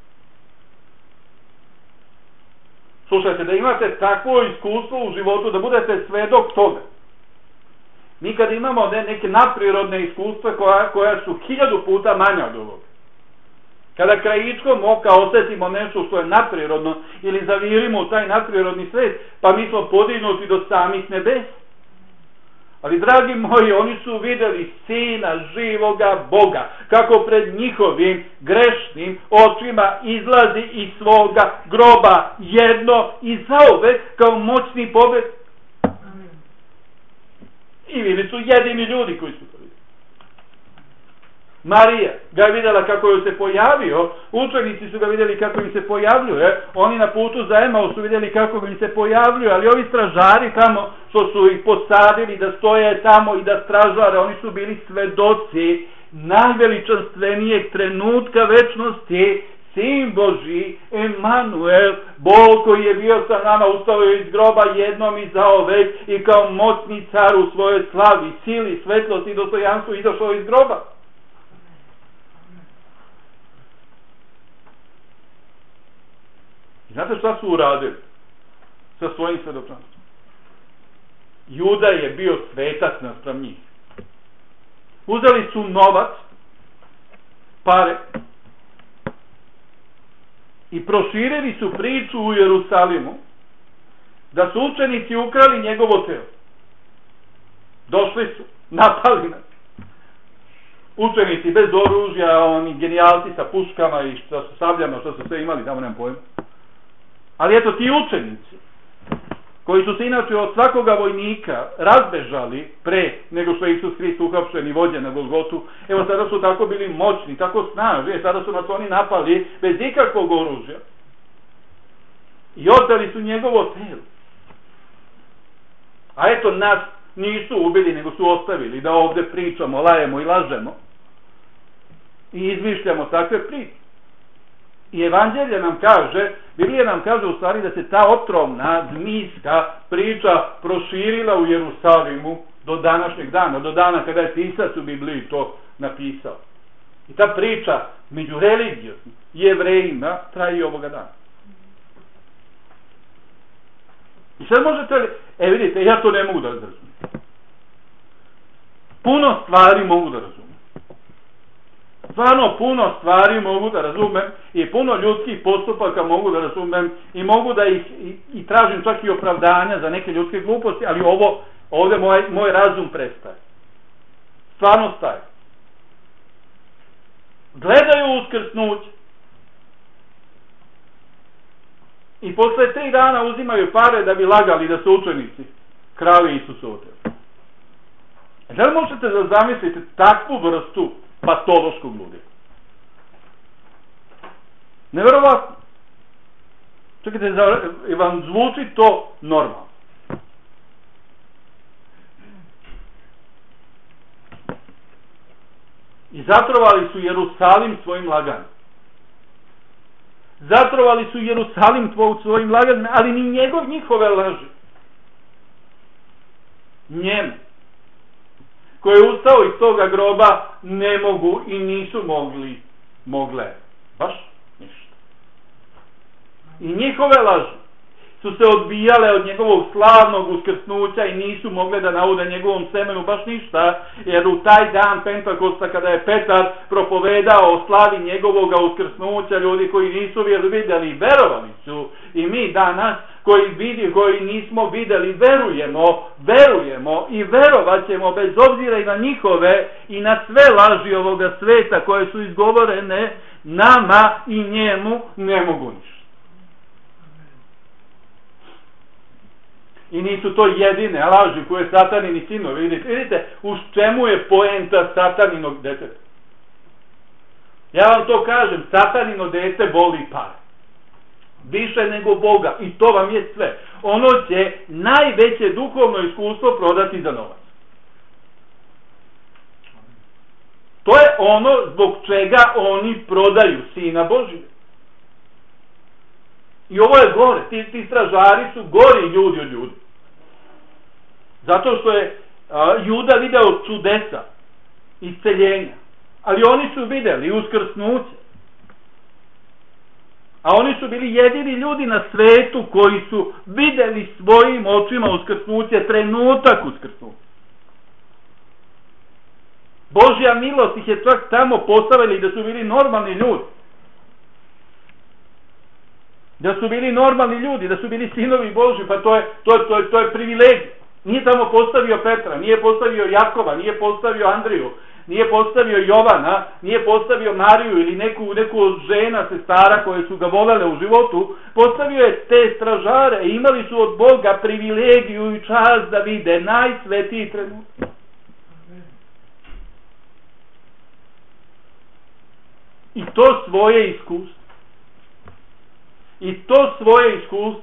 Slušajte, da imate takvo iskustvo u životu, da budete svedok toga. Mi kad imamo neke naprirodne iskustva koja, koja su hiljadu puta manja od ovoga. Kada krajičkom oka osjetimo nešto što je naprirodno ili zavirimo u taj naprirodni svet, pa mi smo podignuti do samih nebesa. Ali, dragi moji, oni su vidjeli Sina živoga Boga, kako pred njihovim grešnim očima izlazi iz svoga groba jedno i zauvek kao moćni pobjed. I bili su jedini ljudi koji su to vidjeli. Marija ga je vidjela kako joj se pojavio, učenici su ga vidjeli kako im se pojavljuje, oni na putu za Emaus su vidjeli kako im se pojavljuje, ali ovi stražari tamo što su ih posadili da stoje tamo i da stražare, oni su bili svedoci najveličanstvenijeg trenutka večnosti, Sin Božji, Emanuel, Bog koji je bio sa nama, ustao je iz groba jednom i zaovek i kao moćni car u svojoj slavi, sili, svetlosti i dostojanstvu izašao iz groba. I znate šta su uradili sa svojim svedočanstvom? Juda je bio svetac naspram njih. Uzeli su novac, pare, i proširili su priču u Jerusalimu da su učenici ukrali njegovo telo. Došli su, napali nas. Učenici bez oružja, oni genijalci sa puškama i sa sabljama, što su sve imali, tamo nemam pojma. Ali eto, ti učenici, koji su se inače od svakoga vojnika razbežali pre nego što je Isus Hrist uhapšen i vođen na Golgotu, evo sada su tako bili moćni, tako snažni, sada su nas oni napali bez ikakvog oružja. I oteli su njegovo telo. A eto, nas nisu ubili, nego su ostavili da ovde pričamo, lajemo i lažemo. I izmišljamo takve priče. I Evanđelje nam kaže, Biblija nam kaže u stvari da se ta otrovna, zmijska priča proširila u Jerusalimu do današnjeg dana, do dana kada je pisac u Bibliji to napisao. I ta priča među religijom i Jevrejima traje i ovoga dana. I sad možete li, e vidite, ja to ne mogu da razumem. Puno stvari mogu da razumem. Stvarno puno stvari mogu da razumem i puno ljudskih postupaka mogu da razumem i mogu da ih i, i tražim čak i opravdanja za neke ljudske gluposti, ali ovo, ovdje moj, moj razum prestaje. Stvarno staje. Gledaju uskrsnuće i posle tri dana uzimaju pare da bi lagali da su učenici krali Isusovo telo. Da li možete da zamislite takvu vrstu patološkog ludila? Neverovatno. Čekajte, da vam zvuči to normalno. I zatrovali su Jerusalim svojim laganjem. Zatrovali su Jerusalim svojim laganjem, ali ni njegov njihove laži. Njemu, koji je ustao iz toga groba, ne mogu i nisu mogli, mogle, baš ništa. I njihove laži su se odbijale od njegovog slavnog uskrsnuća i nisu mogle da naude njegovom semenu baš ništa, jer u taj dan Pentakosta, kada je Petar propovedao o slavi njegovoga uskrsnuća, ljudi koji nisu vidjeli, verovali su, i mi danas koji vidi, koji nismo vidjeli, verujemo, verujemo i verovat ćemo bez obzira i na njihove i na sve laži ovoga sveta koje su izgovorene, nama i njemu ne mogu ništa. I nisu to jedine laži koje satanini sinovi. Vidite, vidite u čemu je poenta sataninog deteta. Ja vam to kažem, satanino dete voli pare. Više nego Boga. I to vam je sve. Ono će najveće duhovno iskustvo prodati za novac. To je ono zbog čega oni prodaju Sina Božije. I ovo je gore. Ti, ti stražari su gori ljudi od ljudi. Zato što je a, Juda video čudesa, isceljenja. Ali oni su videli uskrsnuće. A oni su bili jedini ljudi na svetu koji su videli svojim očima uskrsnuće, trenutak uskrsnuća. Božja milost ih je čak tamo postavili da su bili normalni ljudi. Da su bili normalni ljudi, da su bili sinovi Božji, pa to je, to je, to je, to je privilegij. Nije tamo postavio Petra, nije postavio Jakova, nije postavio Andriju, nije postavio Jovana, nije postavio Mariju ili neku, neku od žena, sestara koje su ga volele u životu. Postavio je te stražare i imali su od Boga privilegiju i čast da vide najsvetiji trenutak. I to svoje iskustvo. I to svoje iskustvo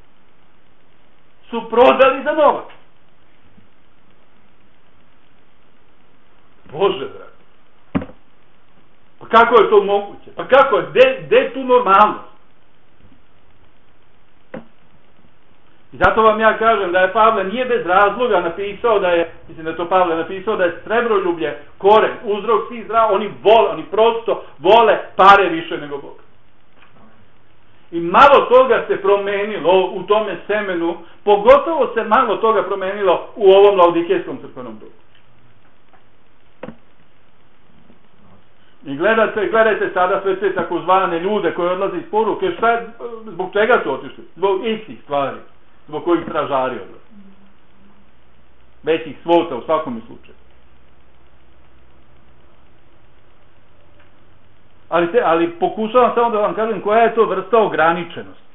su prodali za novac. Bože, dragi. kako je to moguće? Pa kako je? Gde je tu normalnost? I zato vam ja kažem da je Pavle nije bez razloga napisao da je, mislim da je to Pavle napisao da je srebroljublje koren, uzrok svih zla, oni vole, oni prosto vole pare više nego Bog. I malo toga se promenilo u tome semenu, pogotovo se malo toga promenilo u ovom laodikejskom crkvenom duhu. I gledajte, gledajte sada sve te takozvane ljude koji odlaze iz poruke, šta je, zbog čega su otišli? Zbog istih stvari, zbog kojih stražari odlaze. Većih svota u svakom slučaju. Ali, te, ali pokušavam samo da vam kažem koja je to vrsta ograničenosti.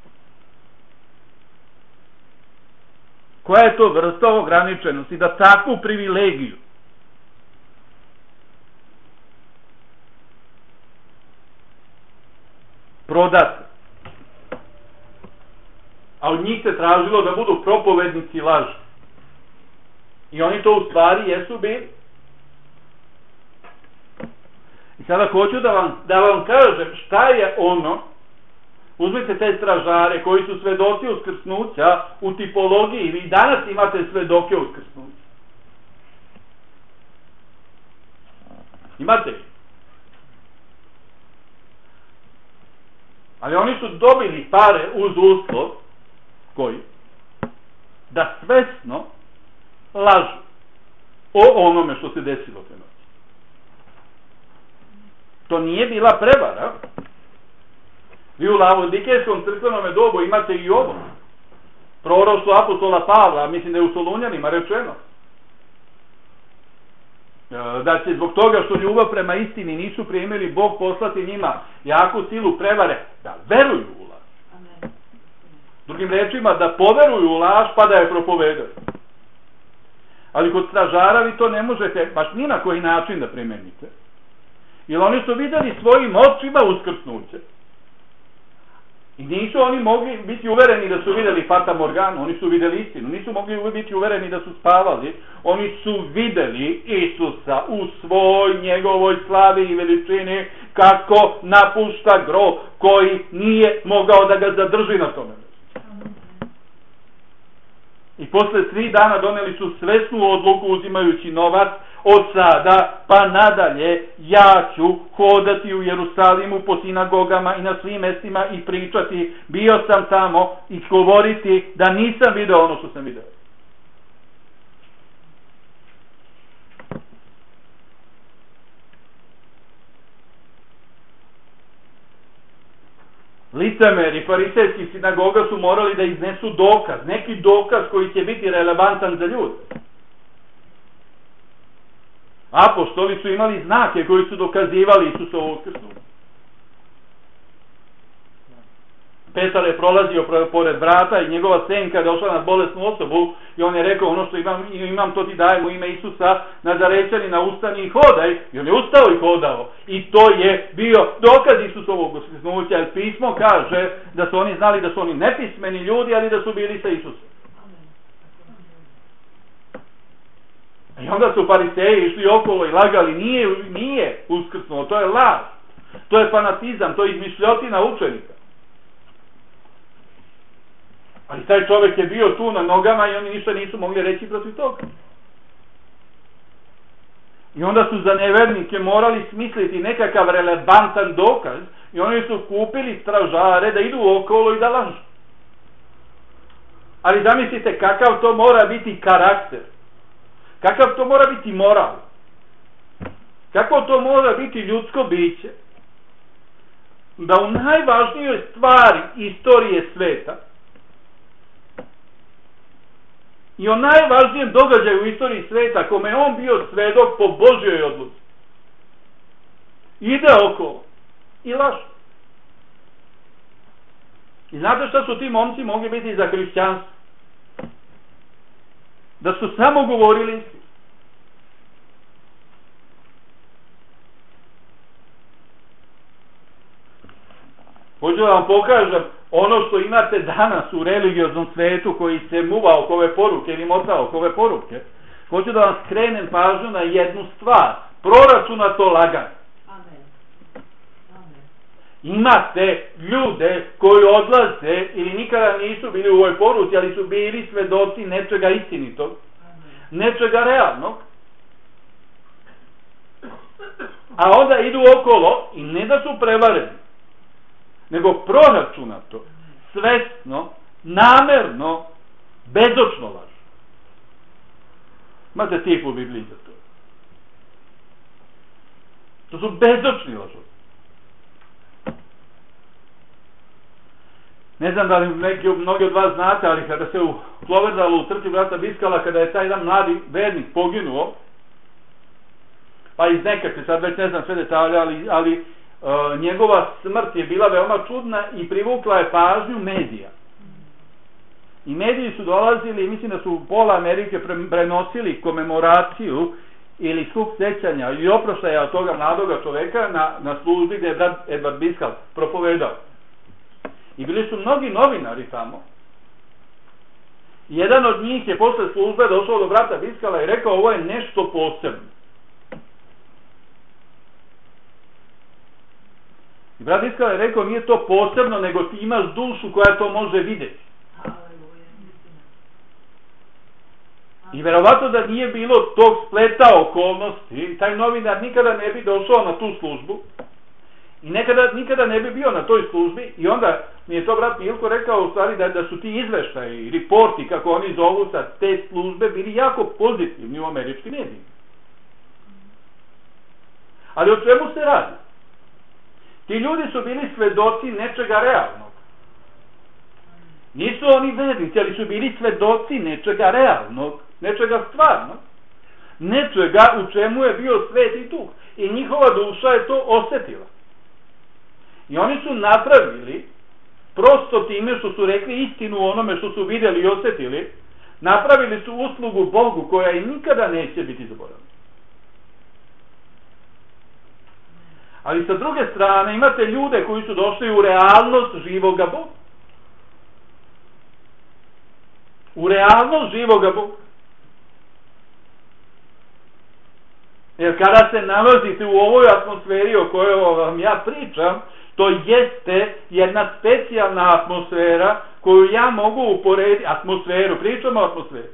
Koja je to vrsta ograničenosti da takvu privilegiju prodate. A od njih se tražilo da budu propovednici laži. I oni to u stvari jesu bili. I sada hoću da vam, da vam kažem šta je ono. Uzmite te stražare koji su svedoci uskrsnuća u tipologiji. Vi danas imate svedoke uskrsnuća. Imate ih. Ali oni su dobili pare uz uslov koji da svesno lažu o onome što se desilo te noći. To nije bila prevara. Vi u laodikejskom crkvenom dobu imate i ovo. Proroštvo apostola Pavla, mislim da je u Solunjanima rečeno. Da će zbog toga što ljubav prema istini nisu primili, Bog poslati njima jaku silu prevare da veruju u laž. Amen. Drugim rečima, da poveruju u laž pa da je propovedaju. Ali kod stražara vi to ne možete baš ni na koji način da primenite. Jer oni su videli svojim očima uskrsnuće. I nisu oni mogli biti uvereni da su videli Fata Morganu, oni su videli istinu, nisu mogli biti uvereni da su spavali, oni su videli Isusa u svoj njegovoj slavi i veličini kako napušta grob koji nije mogao da ga zadrži na tome. I posle tri dana doneli su svesnu odluku uzimajući novac, od sada pa nadalje ja ću hodati u Jerusalimu po sinagogama i na svim mestima i pričati, bio sam tamo i govoriti da nisam video ono što sam video. Licemeri farisejskih sinagoga su morali da iznesu dokaz, neki dokaz koji će biti relevantan za ljude. Apostoli su imali znake koji su dokazivali Isusovo uskrsnuće. Petar je prolazio pored vrata i njegova senka je došla na bolesnu osobu i on je rekao ono što imam, imam to ti dajem u ime Isusa, Nazarećanina, ustani i hodaj. I on je ustao i hodao. I to je bio dokaz Isusovog uskrsnuća, jer pismo kaže da su oni znali da su oni nepismeni ljudi, ali da su bili sa Isusom. I onda su fariseji išli okolo i lagali, nije, nije uskrsnuo, to je laž, to je fanatizam, to je izmišljotina učenika. Ali taj čovjek je bio tu na nogama i oni ništa nisu mogli reći protiv toga. I onda su za nevernike morali smisliti nekakav relevantan dokaz i oni su kupili stražare da idu okolo i da lažu. Ali zamislite kakav to mora biti karakter. Kakav to mora biti moral? Kako to mora biti ljudsko biće? Da u najvažnijoj stvari istorije sveta i o najvažnijem događaju u istoriji sveta, kome je on bio svedok po Božjoj odluci, ide okolo i laže. I znate šta su ti momci mogli biti za hrišćanstvo? Da su samo govorili istinu. Hoću da vam pokažem ono što imate danas u religioznom svetu koji se muva oko ove poruke ili mota oko ove poruke. Hoću da vam skrenem pažnju na jednu stvar. Proračunato laganje. Amen. Imate ljude koji odlaze ili nikada nisu bili u ovoj poruci, ali su bili svedoci nečega istinitog, nečega realnog, a onda idu okolo i ne da su prevareni, nego proračunato, svesno, namerno, bezočno lažu. Imate tip u Bibliji za to. To su bezočni lažovi. Ne znam da li neki, mnogi od vas znate, ali kada se u Kloverdalu, u crkvi brata Biskala, kada je taj jedan mladi vernik poginuo, pa iz nekakve, sad već ne znam sve detalje, ali, ali e, njegova smrt je bila veoma čudna i privukla je pažnju medija. I mediji su dolazili, mislim da su pola Amerike prenosili komemoraciju ili skup sećanja i oproštaja od toga mladoga čoveka na, na službi gde je brat Edvard Biskal propovedao. I bili su mnogi novinari tamo. Jedan od njih je posle službe došao do brata Biskala i rekao, ovo je nešto posebno. I brat Biskala je rekao, nije to posebno, nego ti imaš dušu koja to može vidjeti. I verovatno da nije bilo tog spleta okolnosti, taj novinar nikada ne bi došao na tu službu i nekada, nikada ne bi bio na toj službi. I onda mi je to brat Milko rekao u stvari da, da su ti izveštaji, reporti, kako oni zovu sa te službe, bili jako pozitivni u američkim medijima. Ali o čemu se radi? Ti ljudi su bili svedoci nečega realnog. Nisu oni vernici, ali su bili svedoci nečega realnog, nečega stvarnog, nečega u čemu je bio Sveti Duh. I njihova duša je to osjetila. I oni su napravili, prosto time što su rekli istinu onome što su vidjeli i osjetili, napravili su uslugu Bogu koja im nikada neće biti zaboravljena. Ali sa druge strane imate ljude koji su došli u realnost živoga Boga. U realnost živoga Boga. Jer kada se nalazite u ovoj atmosferi o kojoj vam ja pričam, to jeste jedna specijalna atmosfera koju ja mogu uporediti, atmosferu, pričamo o atmosferi.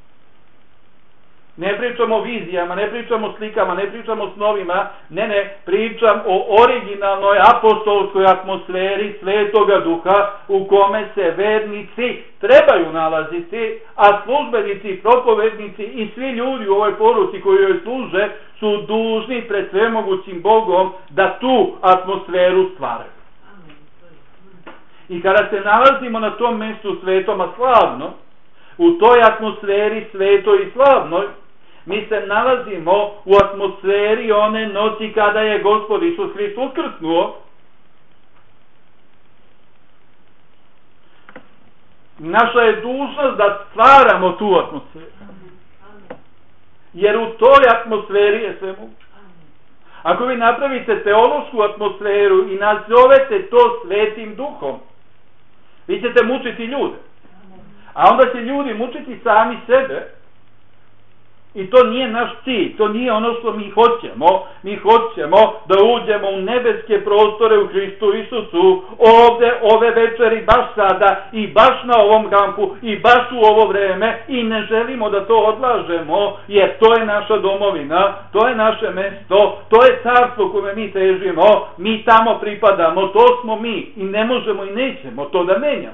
Ne pričamo o vizijama, ne pričamo o slikama, ne pričamo o snovima, ne, ne, pričam o originalnoj apostolskoj atmosferi Svetoga Duha u kome se vernici trebaju nalaziti, a službenici, propovednici i svi ljudi u ovoj poruci koji joj služe su dužni pred svemogućim Bogom da tu atmosferu stvaraju. I kada se nalazimo na tom mjestu svetom, a slavno, u toj atmosferi svetoj i slavnoj, mi se nalazimo u atmosferi one noći kada je Gospod Isus Hrist uskrsnuo. Naša je dužnost da stvaramo tu atmosferu. Jer u toj atmosferi je sve moguće. Ako vi napravite teološku atmosferu i nazovete to Svetim Duhom, vi ćete mučiti ljude. A onda će ljudi mučiti sami sebe. I to nije naš cilj, to nije ono što mi hoćemo. Mi hoćemo da uđemo u nebeske prostore u Hristu Isusu, ovde, ove večeri, baš sada i baš na ovom kampu i baš u ovo vreme, i ne želimo da to odlažemo, jer to je naša domovina, to je naše mesto, to je carstvo kome mi težimo, mi tamo pripadamo, to smo mi i ne možemo i nećemo to da menjamo.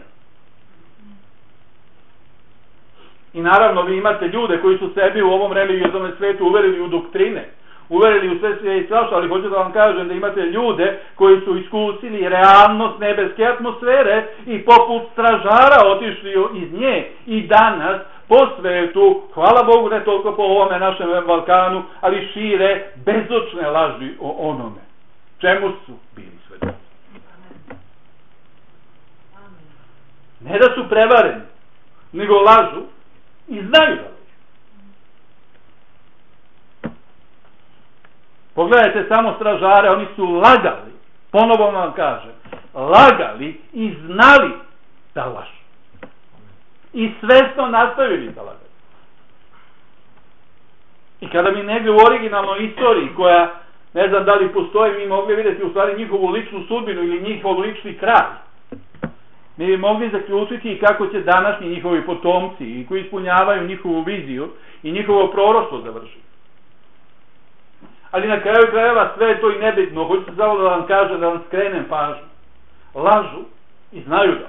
I naravno vi imate ljude koji su sebi u ovom religioznom svetu uverili u doktrine, uverili u sve sve i svašta, ali hoću da vam kažem da imate ljude koji su iskusili realnost nebeske atmosfere i poput stražara otišli iz nje i danas po svetu, hvala Bogu ne toliko po ovome našem Balkanu, ali šire bezočne laži o onome čemu su bili svedoci. Ne da su prevareni, nego lažu i znaju da lažu. Pogledajte samo stražare, oni su lagali, ponovo vam kažem, lagali i znali da lažu. I svesno nastavili da lažu. I kada mi negdje u originalnoj istoriji koja ne znam da li postoji, mi mogli vidjeti u stvari njihovu ličnu sudbinu ili njihov lični kraj. Mi bi mogli zaključiti i kako će današnji njihovi potomci i koji ispunjavaju njihovu viziju i njihovo proroštvo završiti. Ali na kraju krajeva sve je to i nebitno. Hoću samo da vam kažem, da vam skrenem pažnju. Lažu i znaju da.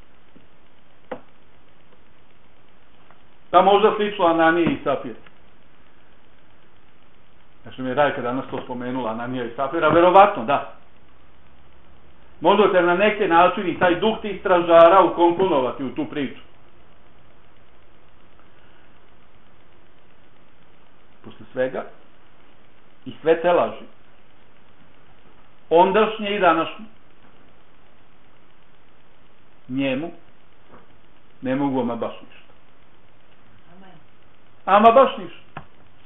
Da možda slično Ananije i Safira. Znači mi je Rajka danas to spomenula, Ananija i Safira, verovatno da. Možete na neke načini taj duh tih stražara ukomponovati u tu priču. Posle svega i sve te laži, ondašnje i današnje, njemu ne mogu ama baš ništa. Ama baš ništa.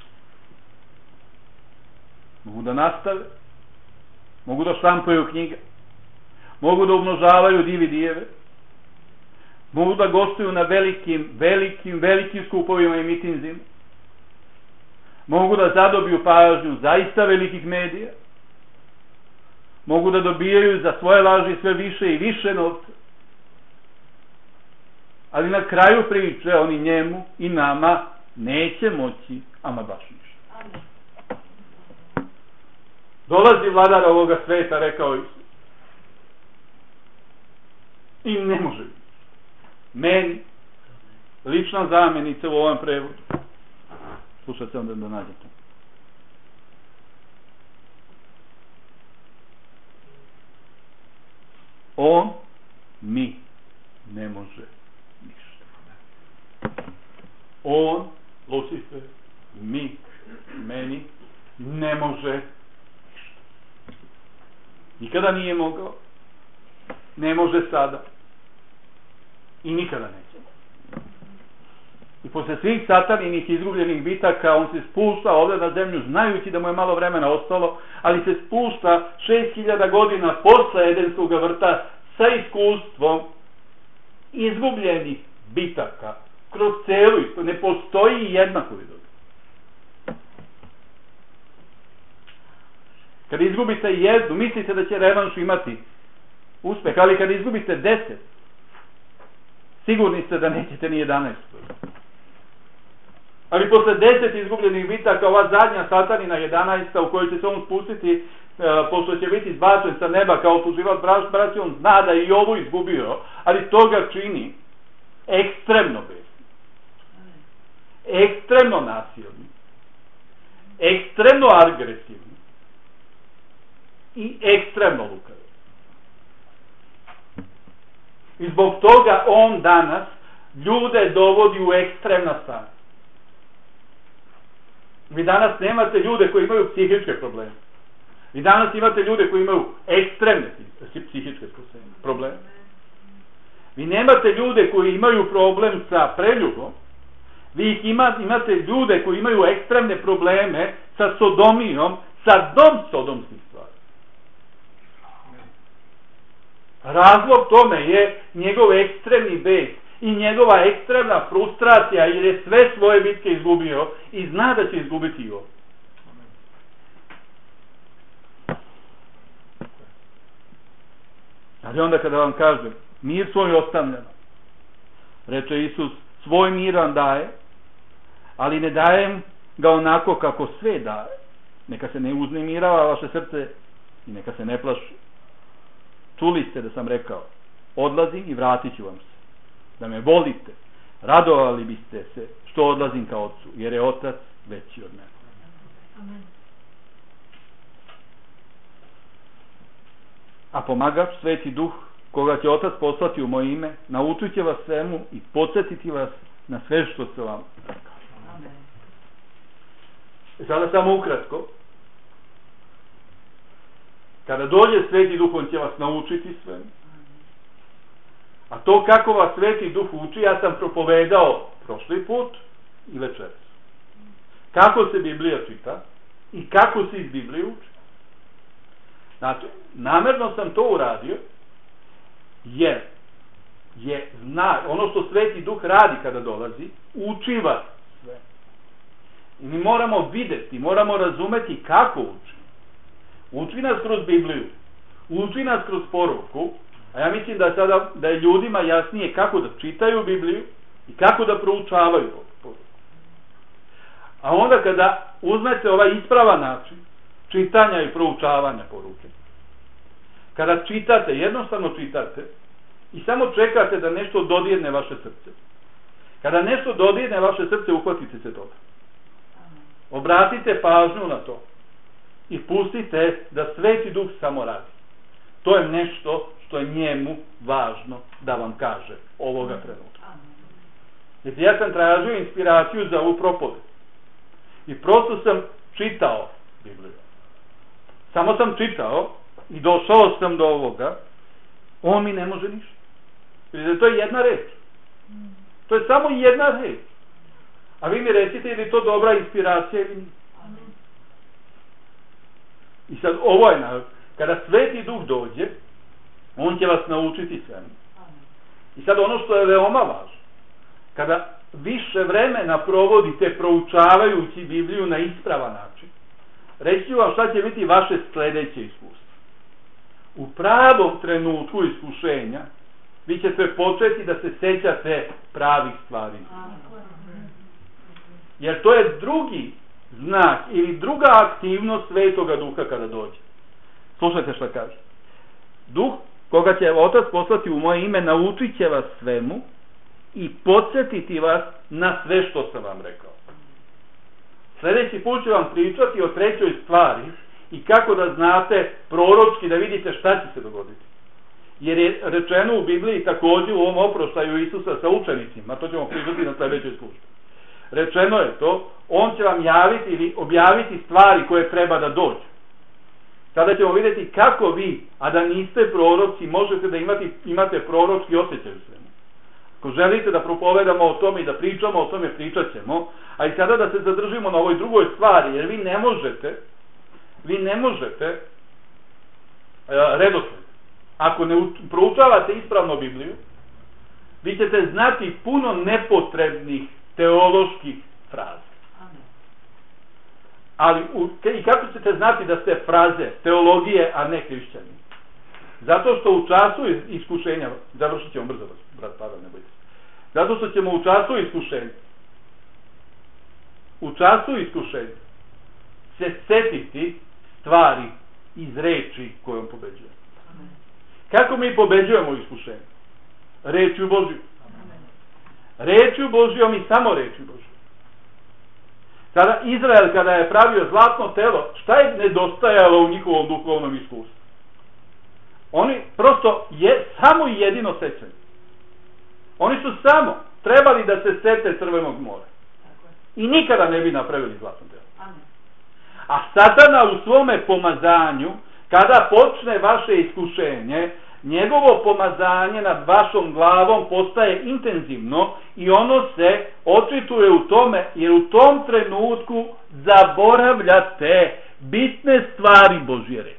Mogu da nastave, mogu da štampaju knjige, mogu da umnožavaju dividijeve, mogu da gostuju na velikim, velikim, velikim skupovima i mitinzima, mogu da zadobiju pažnju zaista velikih medija, mogu da dobijaju za svoje laži sve više i više novca, ali na kraju priče oni njemu i nama neće moći ama baš ništa. Dolazi vladar ovoga sveta, rekao Isus, i ne može biti. Meni, lična zamjenica u ovom prevodu. Slušajte onda da nađete. On mi ne može ništa. On, Lucifer, mi, meni, ne može ništa. Nikada nije mogao, ne može sada i nikada neće. I posle svih sataninih izgubljenih bitaka on se spušta ovdje na zemlju znajući da mu je malo vremena ostalo, ali se spušta šest hiljada godina posle Edenskog vrta sa iskustvom izgubljenih bitaka kroz celu istoriju. Ne postoji jednako vidovi. Kad izgubite jednu, mislite da će revanš imati uspeh, ali kad izgubite deset, sigurni ste da nećete ni jedanaest. Ali posle deset izgubljenih bitaka, ova zadnja satanina jedanaesta u kojoj će se on spustiti, e, pošto će biti izbačen sa neba kao tužilac braći, on zna da je i ovo izgubio, ali to ga čini ekstremno besni, ekstremno nasilni, ekstremno agresivni i ekstremno lukavi. I zbog toga on danas ljude dovodi u ekstremna stanja. Vi danas nemate ljude koji imaju psihičke probleme. Vi danas imate ljude koji imaju ekstremne psihičke probleme. Vi nemate ljude koji imaju problem sa preljubom. Vi imate ljude koji imaju ekstremne probleme sa sodomijom, sa dom sodomskih stvari. Razlog tome je njegov ekstremni bes i njegova ekstremna frustracija jer je sve svoje bitke izgubio i zna da će izgubiti i ovo. Ali onda kada vam kažem, mir svoj ostavljeno, reče Isus, svoj mir vam daje, ali ne dajem ga onako kako sve daje. Neka se ne uznemirava vaše srce i neka se ne plaši. Čuli ste da sam rekao, odlazim i vratit ću vam se. Da me volite, radovali biste se što odlazim ka Otcu, jer je Otac veći od mene. Amen. A pomagač, Sveti Duh, koga će Otac poslati u moje ime, naučit će vas svemu i podsjetiti vas na sve što se vam rekao. E sada samo ukratko. Kada dođe Sveti Duh, on će vas naučiti svemu. A to kako vas Sveti Duh uči, ja sam propovedao prošli put i večeras. Kako se Biblija čita i kako se iz Biblije uči. Znači, namerno sam to uradio, jer je zna, ono što Sveti Duh radi kada dolazi, uči vas sve. I mi moramo videti, moramo razumeti kako uči. uči nas kroz Bibliju, uči nas kroz poruku, a ja mislim da, sada, da je ljudima jasnije kako da čitaju Bibliju i kako da proučavaju poruku. A onda kada uzmete ovaj ispravan način čitanja i proučavanja poruke, kada čitate, jednostavno čitate i samo čekate da nešto dodirne vaše srce. Kada nešto dodirne vaše srce, uhvatite se toga. Obratite pažnju na to i pustite da Sveti Duh samo radi. To je nešto što je njemu važno da vam kaže ovoga trenutka. Jer ja sam tražio inspiraciju za ovu propoved i prosto sam čitao Bibliju. Samo sam čitao i došao sam do ovoga, on mi ne može ništa. Jer to je jedna reč. To je samo jedna reč. A vi mi recite je li to dobra inspiracija ili nije. I sad ovo je na, kada Sveti Duh dođe, on će vas naučiti svemu. I sad ono što je veoma važno, kada više vremena provodite proučavajući Bibliju na ispravan način, reći ću vam šta će biti vaše sljedeće iskustvo. U pravom trenutku iskušenja vi ćete početi da se sećate pravih stvari. Jer to je drugi znak ili druga aktivnost Svetoga Duha kada dođe. Slušajte šta kaže. Duh koga će Otac poslati u moje ime naučit će vas svemu i podsjetiti vas na sve što sam vam rekao. Sljedeći put ću vam pričati o trećoj stvari i kako da znate proročki da vidite šta će se dogoditi. Jer je rečeno u Bibliji također u ovom oproštaju Isusa sa učenicima, to ćemo pričati na sljedećoj službi. Rečeno je to, on će vam javiti ili objaviti stvari koje treba da dođu. Sada ćemo vidjeti kako vi, a da niste proroci, možete da imate, imate proročki osjećaj u svemu. Ako želite da propovedamo o tome i da pričamo o tome, pričat ćemo, a i sada da se zadržimo na ovoj drugoj stvari, jer vi ne možete, vi ne možete uh, redosled. Ako ne proučavate ispravno Bibliju, vi ćete znati puno nepotrebnih teoloških fraza. Ali u, i kako ćete znati da ste fraze teologije, a ne hrišćani? Zato što u času iskušenja, završit ćemo brzo, brat Pavel, ne bojte. Zato što ćemo u času iskušenja, u času iskušenja se setiti stvari iz reči kojom pobeđujemo. Kako mi pobeđujemo iskušenje? Rečju Božju. Rečju Božjom i samo rečju Božjom. Sada Izrael kada je pravio zlatno telo, šta je nedostajalo u njihovom duhovnom iskustvu? Oni prosto je samo jedino sećanje. Oni su samo trebali da se sete Crvenog mora. I nikada ne bi napravili zlatno telo. A Satana u svome pomazanju, kada počne vaše iskušenje, njegovo pomazanje nad vašom glavom postaje intenzivno i ono se očituje u tome, jer u tom trenutku zaboravljate bitne stvari Božje reči.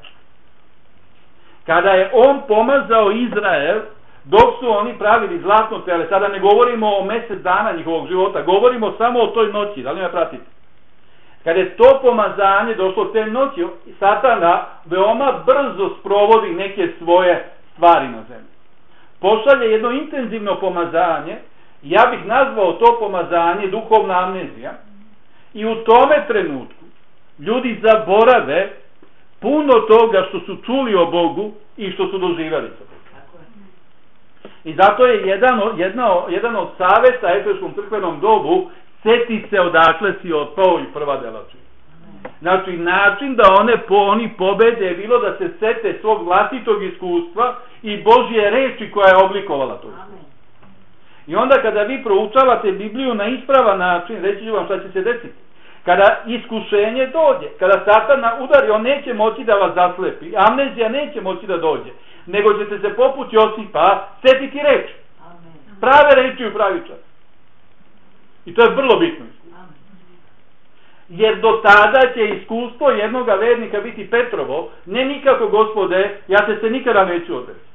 Kada je on pomazao Izrael, dok su oni pravili zlatno tele, sada ne govorimo o mjesec dana njihovog života, govorimo samo o toj noći, da li me pratite? Kada je to pomazanje došlo te noći, Satana veoma brzo sprovodi neke svoje stvari na zemlji. Pošalje jedno intenzivno pomazanje, ja bih nazvao to pomazanje duhovna amnezija, i u tome trenutku ljudi zaborave puno toga što su čuli o Bogu i što su doživjeli sa Bogom. I zato je jedan, jedna, jedan od savjeta efeskom crkvenom dobu: seti se odakle si otpao i prva dela čini. Znači, način da one po, oni pobede je bilo da se sete svog vlastitog iskustva i Božje reči koja je oblikovala to. I onda kada vi proučavate Bibliju na ispravan način, reći ću vam šta će se desiti. Kada iskušenje dođe, kada Satana udari, on neće moći da vas zaslepi, amnezija neće moći da dođe, nego ćete se poput Josipa setiti reči. Prave reči u pravi čas. I to je vrlo bitno. Jer do tada će iskustvo jednog vernika biti Petrovo: ne nikako, Gospode, ja te se nikada neću odreći.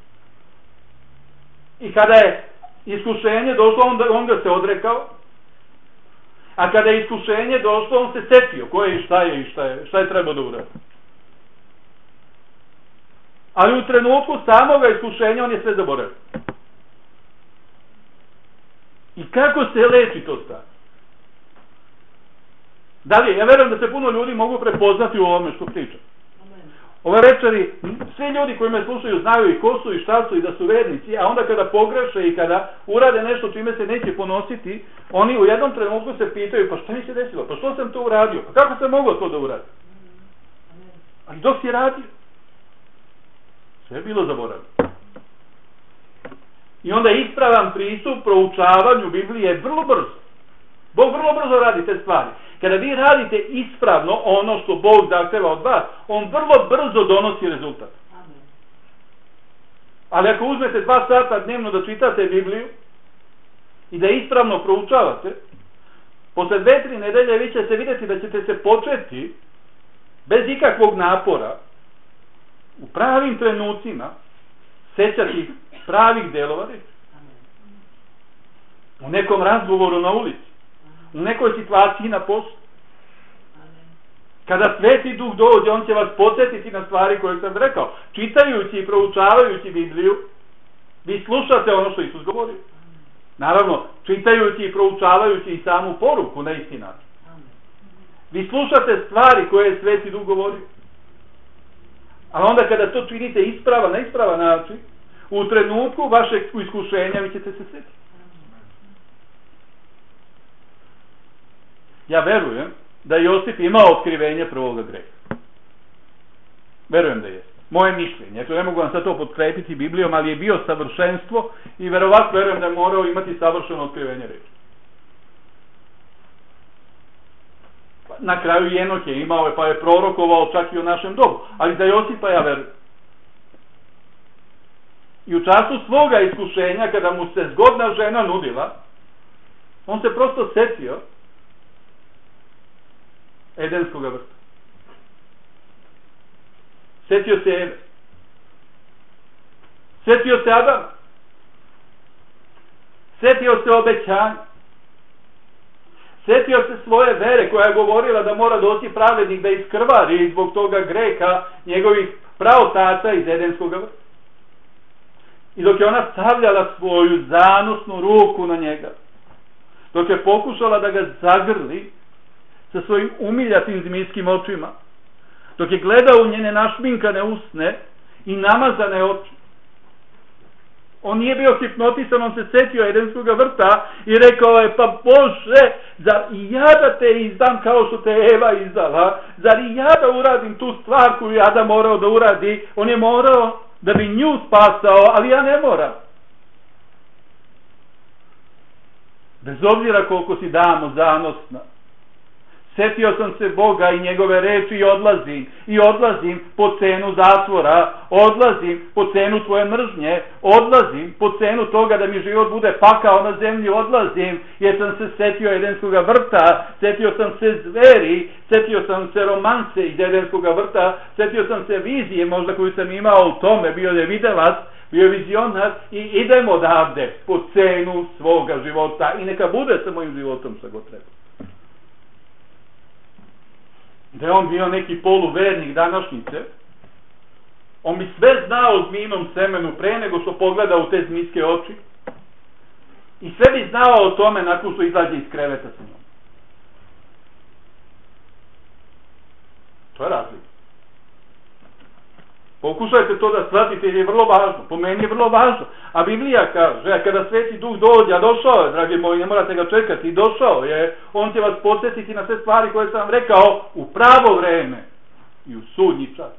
I kada je iskušenje došlo, on, on ga se odrekao. A kada je iskušenje došlo, on se setio ko je i šta je i šta je, šta je trebao da uradi. Ali u trenutku samoga iskušenja on je sve zaboravio. I kako se leči to stanje? Dalje, ja verujem da se puno ljudi mogu prepoznati u ovome što pričam. Ove večeri, svi ljudi koji me slušaju znaju i ko su i šta su i da su vernici, a onda kada pogreše i kada urade nešto čime se neće ponositi, oni u jednom trenutku se pitaju, pa šta mi se desilo, pa što sam to uradio, pa kako sam mogao to da uradim? Ali dok si radio, sve je bilo zaboravljeno. I onda ispravan pristup proučavanju Biblije je vrlo brzo. Bog vrlo brzo radi te stvari. Kada vi radite ispravno ono što Bog zahteva od vas, on vrlo brzo donosi rezultat. Ali ako uzmete dva sata dnevno da čitate Bibliju i da ispravno proučavate, posle dve, tri nedelje vi ćete vidjeti da ćete se početi bez ikakvog napora u pravim trenucima sećati pravih delova reči. U nekom razgovoru na ulici, u nekoj situaciji na poslu. Kada Sveti Duh dođe, on će vas podsjetiti na stvari koje sam rekao. Čitajući i proučavajući Bibliju, vi slušate ono što Isus govori. Naravno, čitajući i proučavajući i samu poruku na isti način. Vi slušate stvari koje je Sveti Duh govori. A onda kada to činite ispravan, na ispravan način, u trenutku vašeg iskušenja vi ćete se sjetiti. Ja verujem da je Josip imao otkrivenje prvoga greha. Verujem da je. Moje mišljenje. Eto, ne mogu vam sad to potkrepiti Biblijom, ali je bio savršenstvo i verovatno verujem da je morao imati savršeno otkrivenje reči. Na kraju Enok je imao je, pa je prorokovao čak i o našem dobu. Ali za Josipa ja verujem. I u času svoga iskušenja, kada mu se zgodna žena nudila, on se prosto setio Edenskog vrta. Setio se Eve. Setio se Adama. Setio se obećanja. Setio se svoje vere koja je govorila da mora doći pravednik da iskrvari zbog toga greha njegovih praotaca iz Edenskog vrta. I dok je ona stavljala svoju zanosnu ruku na njega, dok je pokušala da ga zagrli sa svojim umiljatim zmijskim očima, dok je gledao u njene našminkane usne i namazane oči, on nije bio hipnotisan, on se setio Edenskog vrta i rekao je, pa Bože, zar i ja da te izdam kao što te Eva izdala, zar i ja da uradim tu stvar koju Adam morao da uradi, on je morao da bi nju spasao, ali ja ne moram. Bez obzira koliko si damo zanosna, setio sam se Boga i njegove reči i odlazim. I odlazim po cenu zatvora, odlazim po cenu tvoje mržnje, odlazim po cenu toga da mi život bude pakao na zemlji, odlazim jer sam se setio Edenskog vrta, setio sam se zveri, setio sam se romanse iz Edenskog vrta, setio sam se vizije možda koju sam imao u tome, bio je videlac, bio je vizionar i idemo odavde po cenu svoga života i neka bude sa mojim životom što god treba. Da je on bio neki poluvernik današnjice, on bi sve znao o zmijinom semenu pre nego što pogleda u te zmijske oči i sve bi znao o tome nakon što izađe iz kreveta sa njom. To je razlika. Pokušajte to da shvatite jer je vrlo važno. Po meni je vrlo važno. A Biblija kaže, kada Sveti Duh dođe, a došao je, dragi moji, ne morate ga čekati, došao je, on će vas podsjetiti na sve stvari koje sam vam rekao u pravo vreme i u sudnji čas.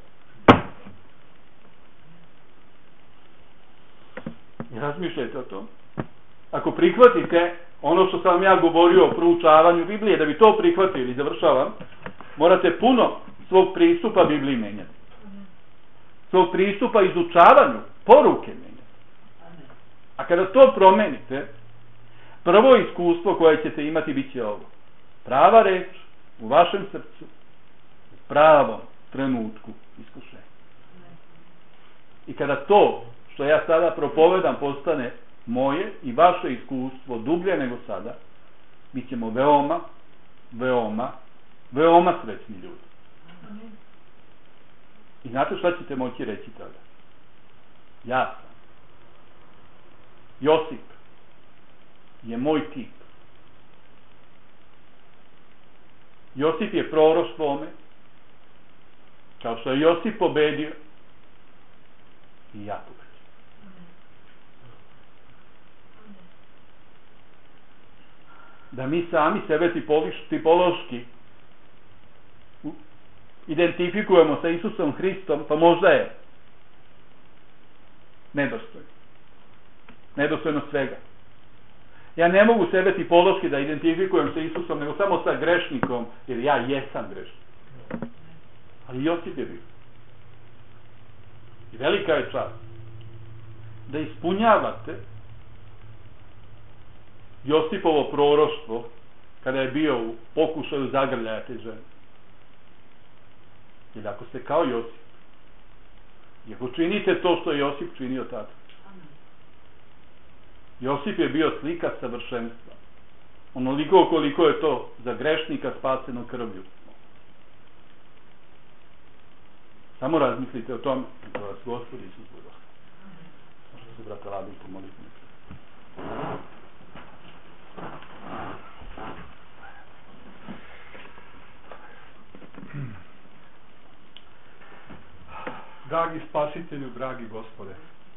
I razmišljajte o tom. Ako prihvatite ono što sam vam ja govorio o proučavanju Biblije, da bi to prihvatili, završavam, morate puno svog pristupa Bibliji menjati. Svog pristupa izučavanju poruke menjati. A kada to promenite, prvo iskustvo koje ćete imati bit će ovo. Prava reč u vašem srcu, u pravom trenutku iskušenja. I kada to što ja sada propovedam postane moje i vaše iskustvo dublje nego sada, bit ćemo veoma, veoma, veoma srećni ljudi. I znate šta ćete moći reći tada? Ja sam. Josip je moj tip. Josip je proroštvo ome. Kao što je Josip pobedio, i ja pobedio. Da mi sami sebe tipološki identifikujemo sa Isusom Hristom, pa možda je nedostojno. Nedostojno svega. Ja ne mogu sebe tipološki da identifikujem sa Isusom, nego samo sa grešnikom, jer ja jesam grešnik. Ali Josip je bio. I velika je čast da ispunjavate Josipovo proroštvo kada je bio u pokušaju zagrljaja te žene. Jer ako ste kao Josip, i ako činite to što je Josip činio tada, Josip je bio slika savršenstva. Onoliko koliko je to za grešnika spaseno krvlju. Samo razmislite o tome, da vas Gospod Isus bude. Možda se brata Labin pomoliti. Dragi Spasitelju, dragi Gospode,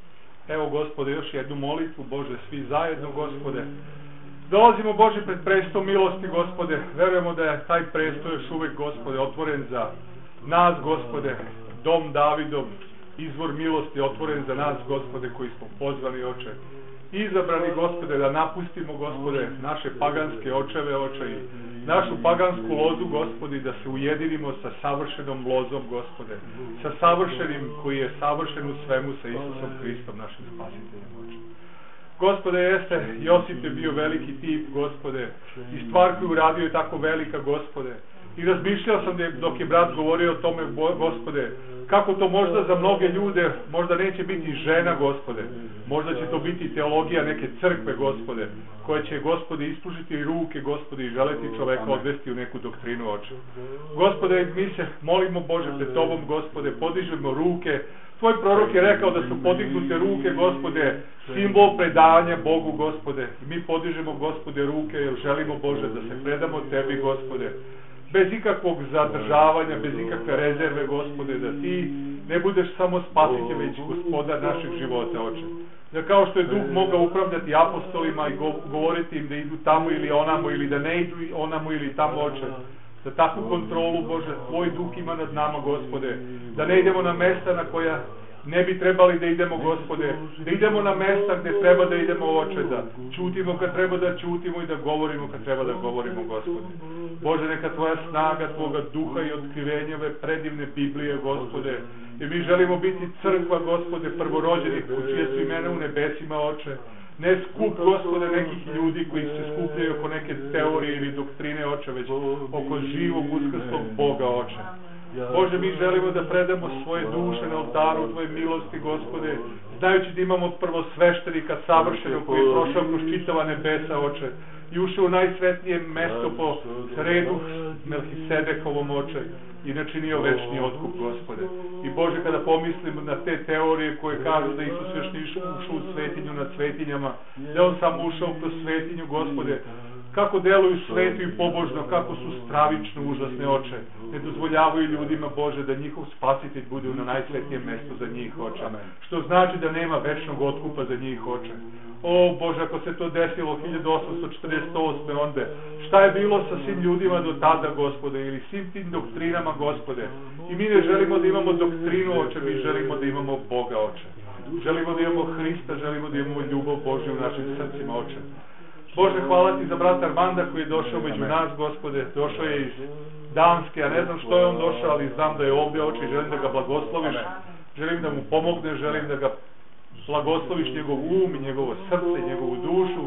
evo Gospode još jednu molitvu, Bože, svi zajedno, Gospode. Dolazimo, Bože, pred presto milosti, Gospode. Verujemo da je taj presto još uvek, Gospode, otvoren za nas, Gospode. Dom Davidov, izvor milosti otvoren za nas, Gospode, koji smo pozvani, Oče. Izabrani, Gospode, da napustimo, Gospode, naše paganske očeve, Oče, i našu pagansku lozu, Gospodi, da se ujedinimo sa savršenom lozom, Gospode, sa savršenim koji je savršen u svemu, sa Isusom Hristom, našim spasiteljem, Oče. Gospode, jeste, Josip je bio veliki tip, Gospode, i stvar koju uradio je tako velika, Gospode. I razmišljao sam da je, dok je brat govorio o tome, Gospode, kako to možda za mnoge ljude, možda neće biti žena, Gospode, možda će to biti teologija neke crkve, Gospode, koja će, Gospode, ispružiti ruke, Gospode, i želeti čoveka odvesti u neku doktrinu, Oče. Gospode, mi se molimo, Bože, pred Tobom, Gospode, podižemo ruke. Tvoj prorok je rekao da su podignute ruke, Gospode, simbol predanja Bogu, Gospode. I mi podižemo, Gospode, ruke, jer želimo, Bože, da se predamo Tebi, Gospode, bez ikakvog zadržavanja, bez ikakve rezerve, Gospode, da Ti ne budeš samo spasitelj, već gospodar naših života, Oče. Da kao što je Duh mogao upravljati apostolima i govoriti im da idu tamo ili onamo, ili da ne idu onamo ili tamo, Oče, da takvu kontrolu, Bože, Tvoj Duh ima nad nama, Gospode, da ne idemo na mesta na koja ne bi trebali da idemo, Gospode, da idemo na mesta gde treba da idemo, Oče, da čutimo kad treba da čutimo i da govorimo kad treba da govorimo, Gospode. Bože, neka Tvoja snaga, Tvoga duha i otkrivenja ove predivne Biblije, Gospode, i mi želimo biti crkva, Gospode, prvorođenih, u čije su imena u nebesima, Oče, ne skup, Gospode, nekih ljudi koji se skupljaju oko neke teorije ili doktrine, Oče, već oko živog, uskrslog Boga, Oče. Bože, mi želimo da predamo svoje duše na oltaru Tvoje milosti, Gospode, znajući da imamo prvosveštenika savršenog koji je prošao kroz čitava nebesa, Oče, i ušao u najsvetnije mesto po redu Melhisedekovom, Oče, i načinio večni otkup, Gospode. I Bože, kada pomislimo na te teorije koje kažu da Isus još nije ušao u svetinju nad svetinjama, da On samo ušao kroz svetinju, Gospode, kako deluju sveto i pobožno, kako su stravično užasne, Oče. Ne dozvoljavaju ljudima, Bože, da njihov spasitelj bude na najsvetnijem mestu za njih, Oče. Što znači da nema večnog otkupa za njih, Oče. O, Bože, ako se to desilo hiljadu osamsto četrdeset osme onda, šta je bilo sa svim ljudima do tada, Gospode, ili svim tim doktrinama, Gospode? I mi ne želimo da imamo doktrinu, Oče, mi želimo da imamo Boga, Oče. Želimo da imamo Hrista, želimo da imamo ljubav Božju u našim srcima, Oče. Bože, hvala Ti za brata Armanda koji je došao među nas, Gospode, došao je iz Danske, ja ne znam što je on došao, ali znam da je ovdje, Oče, i želim da ga blagosloviš, želim da mu pomogne, želim da ga blagosloviš njegov um, njegovo srce, njegovu dušu,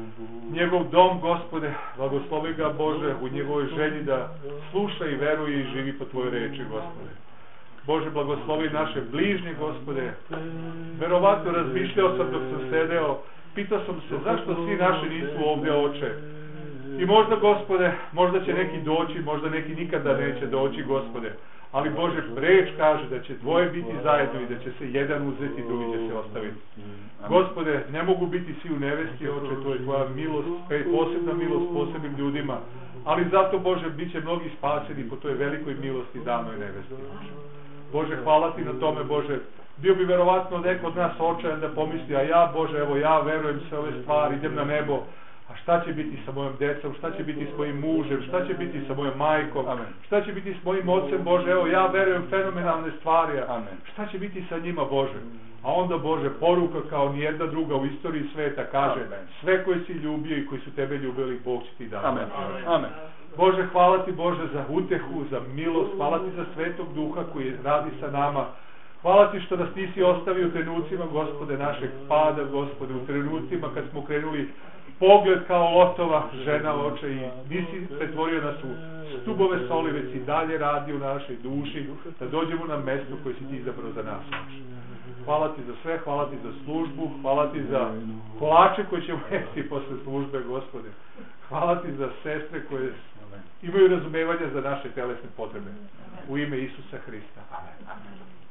njegov dom, Gospode, blagoslovi ga, Bože, u njegovoj želji da sluša i veruje i živi po Tvojoj reči, Gospode. Bože, blagoslovi naše bližnje, Gospode. Verovatno razmišljao sam dok sam sedeo, pitao sam se zašto svi naši nisu ovdje, Oče. I možda, Gospode, možda će neki doći, možda neki nikada neće doći, Gospode. Ali Bože, reč kaže da će dvoje biti zajedno i da će se jedan uzeti, drugi će se ostaviti. Gospode, ne mogu biti svi u nevesti, Oče, to je tvoja milost, posebna milost posebnim ljudima, ali zato, Bože, bit će mnogi spaseni po toj velikoj milosti danoj nevesti. Bože, hvala ti na tome, Bože. Bio bi verovatno neko od nas očajan da pomisli, a ja, Bože, evo ja verujem sve ove stvari, idem na nebo, a šta će biti sa mojom decom, šta će biti s mojim mužem, šta će biti sa mojom majkom, Amen. Šta će biti s mojim ocem, Bože, evo ja verujem fenomenalne stvari, Amen. Šta će biti sa njima, Bože? A onda, Bože, poruka kao nijedna druga u istoriji sveta kaže, Amen. Sve koji si ljubio i koji su tebe ljubili, Bog će ti dati. Amen. Amen. Bože, hvala ti, Bože, za utehu, za milost, hvala ti za Svetog Duha koji radi sa nama. Hvala ti što nas nisi ostavio u trenucima, Gospode, našeg pada, Gospode, u trenucima kad smo krenuli pogled kao lotova žena, Oče, i nisi pretvorio nas u stubove soli, već si dalje radi u našoj duši, da dođemo na mesto koje si ti izabrao za nas, Oče. Hvala ti za sve, hvala ti za službu, hvala ti za kolače koje ćemo jesti posle službe, Gospode. Hvala ti za sestre koje imaju razumevanja za naše telesne potrebe. U ime Isusa Hrista. Amen.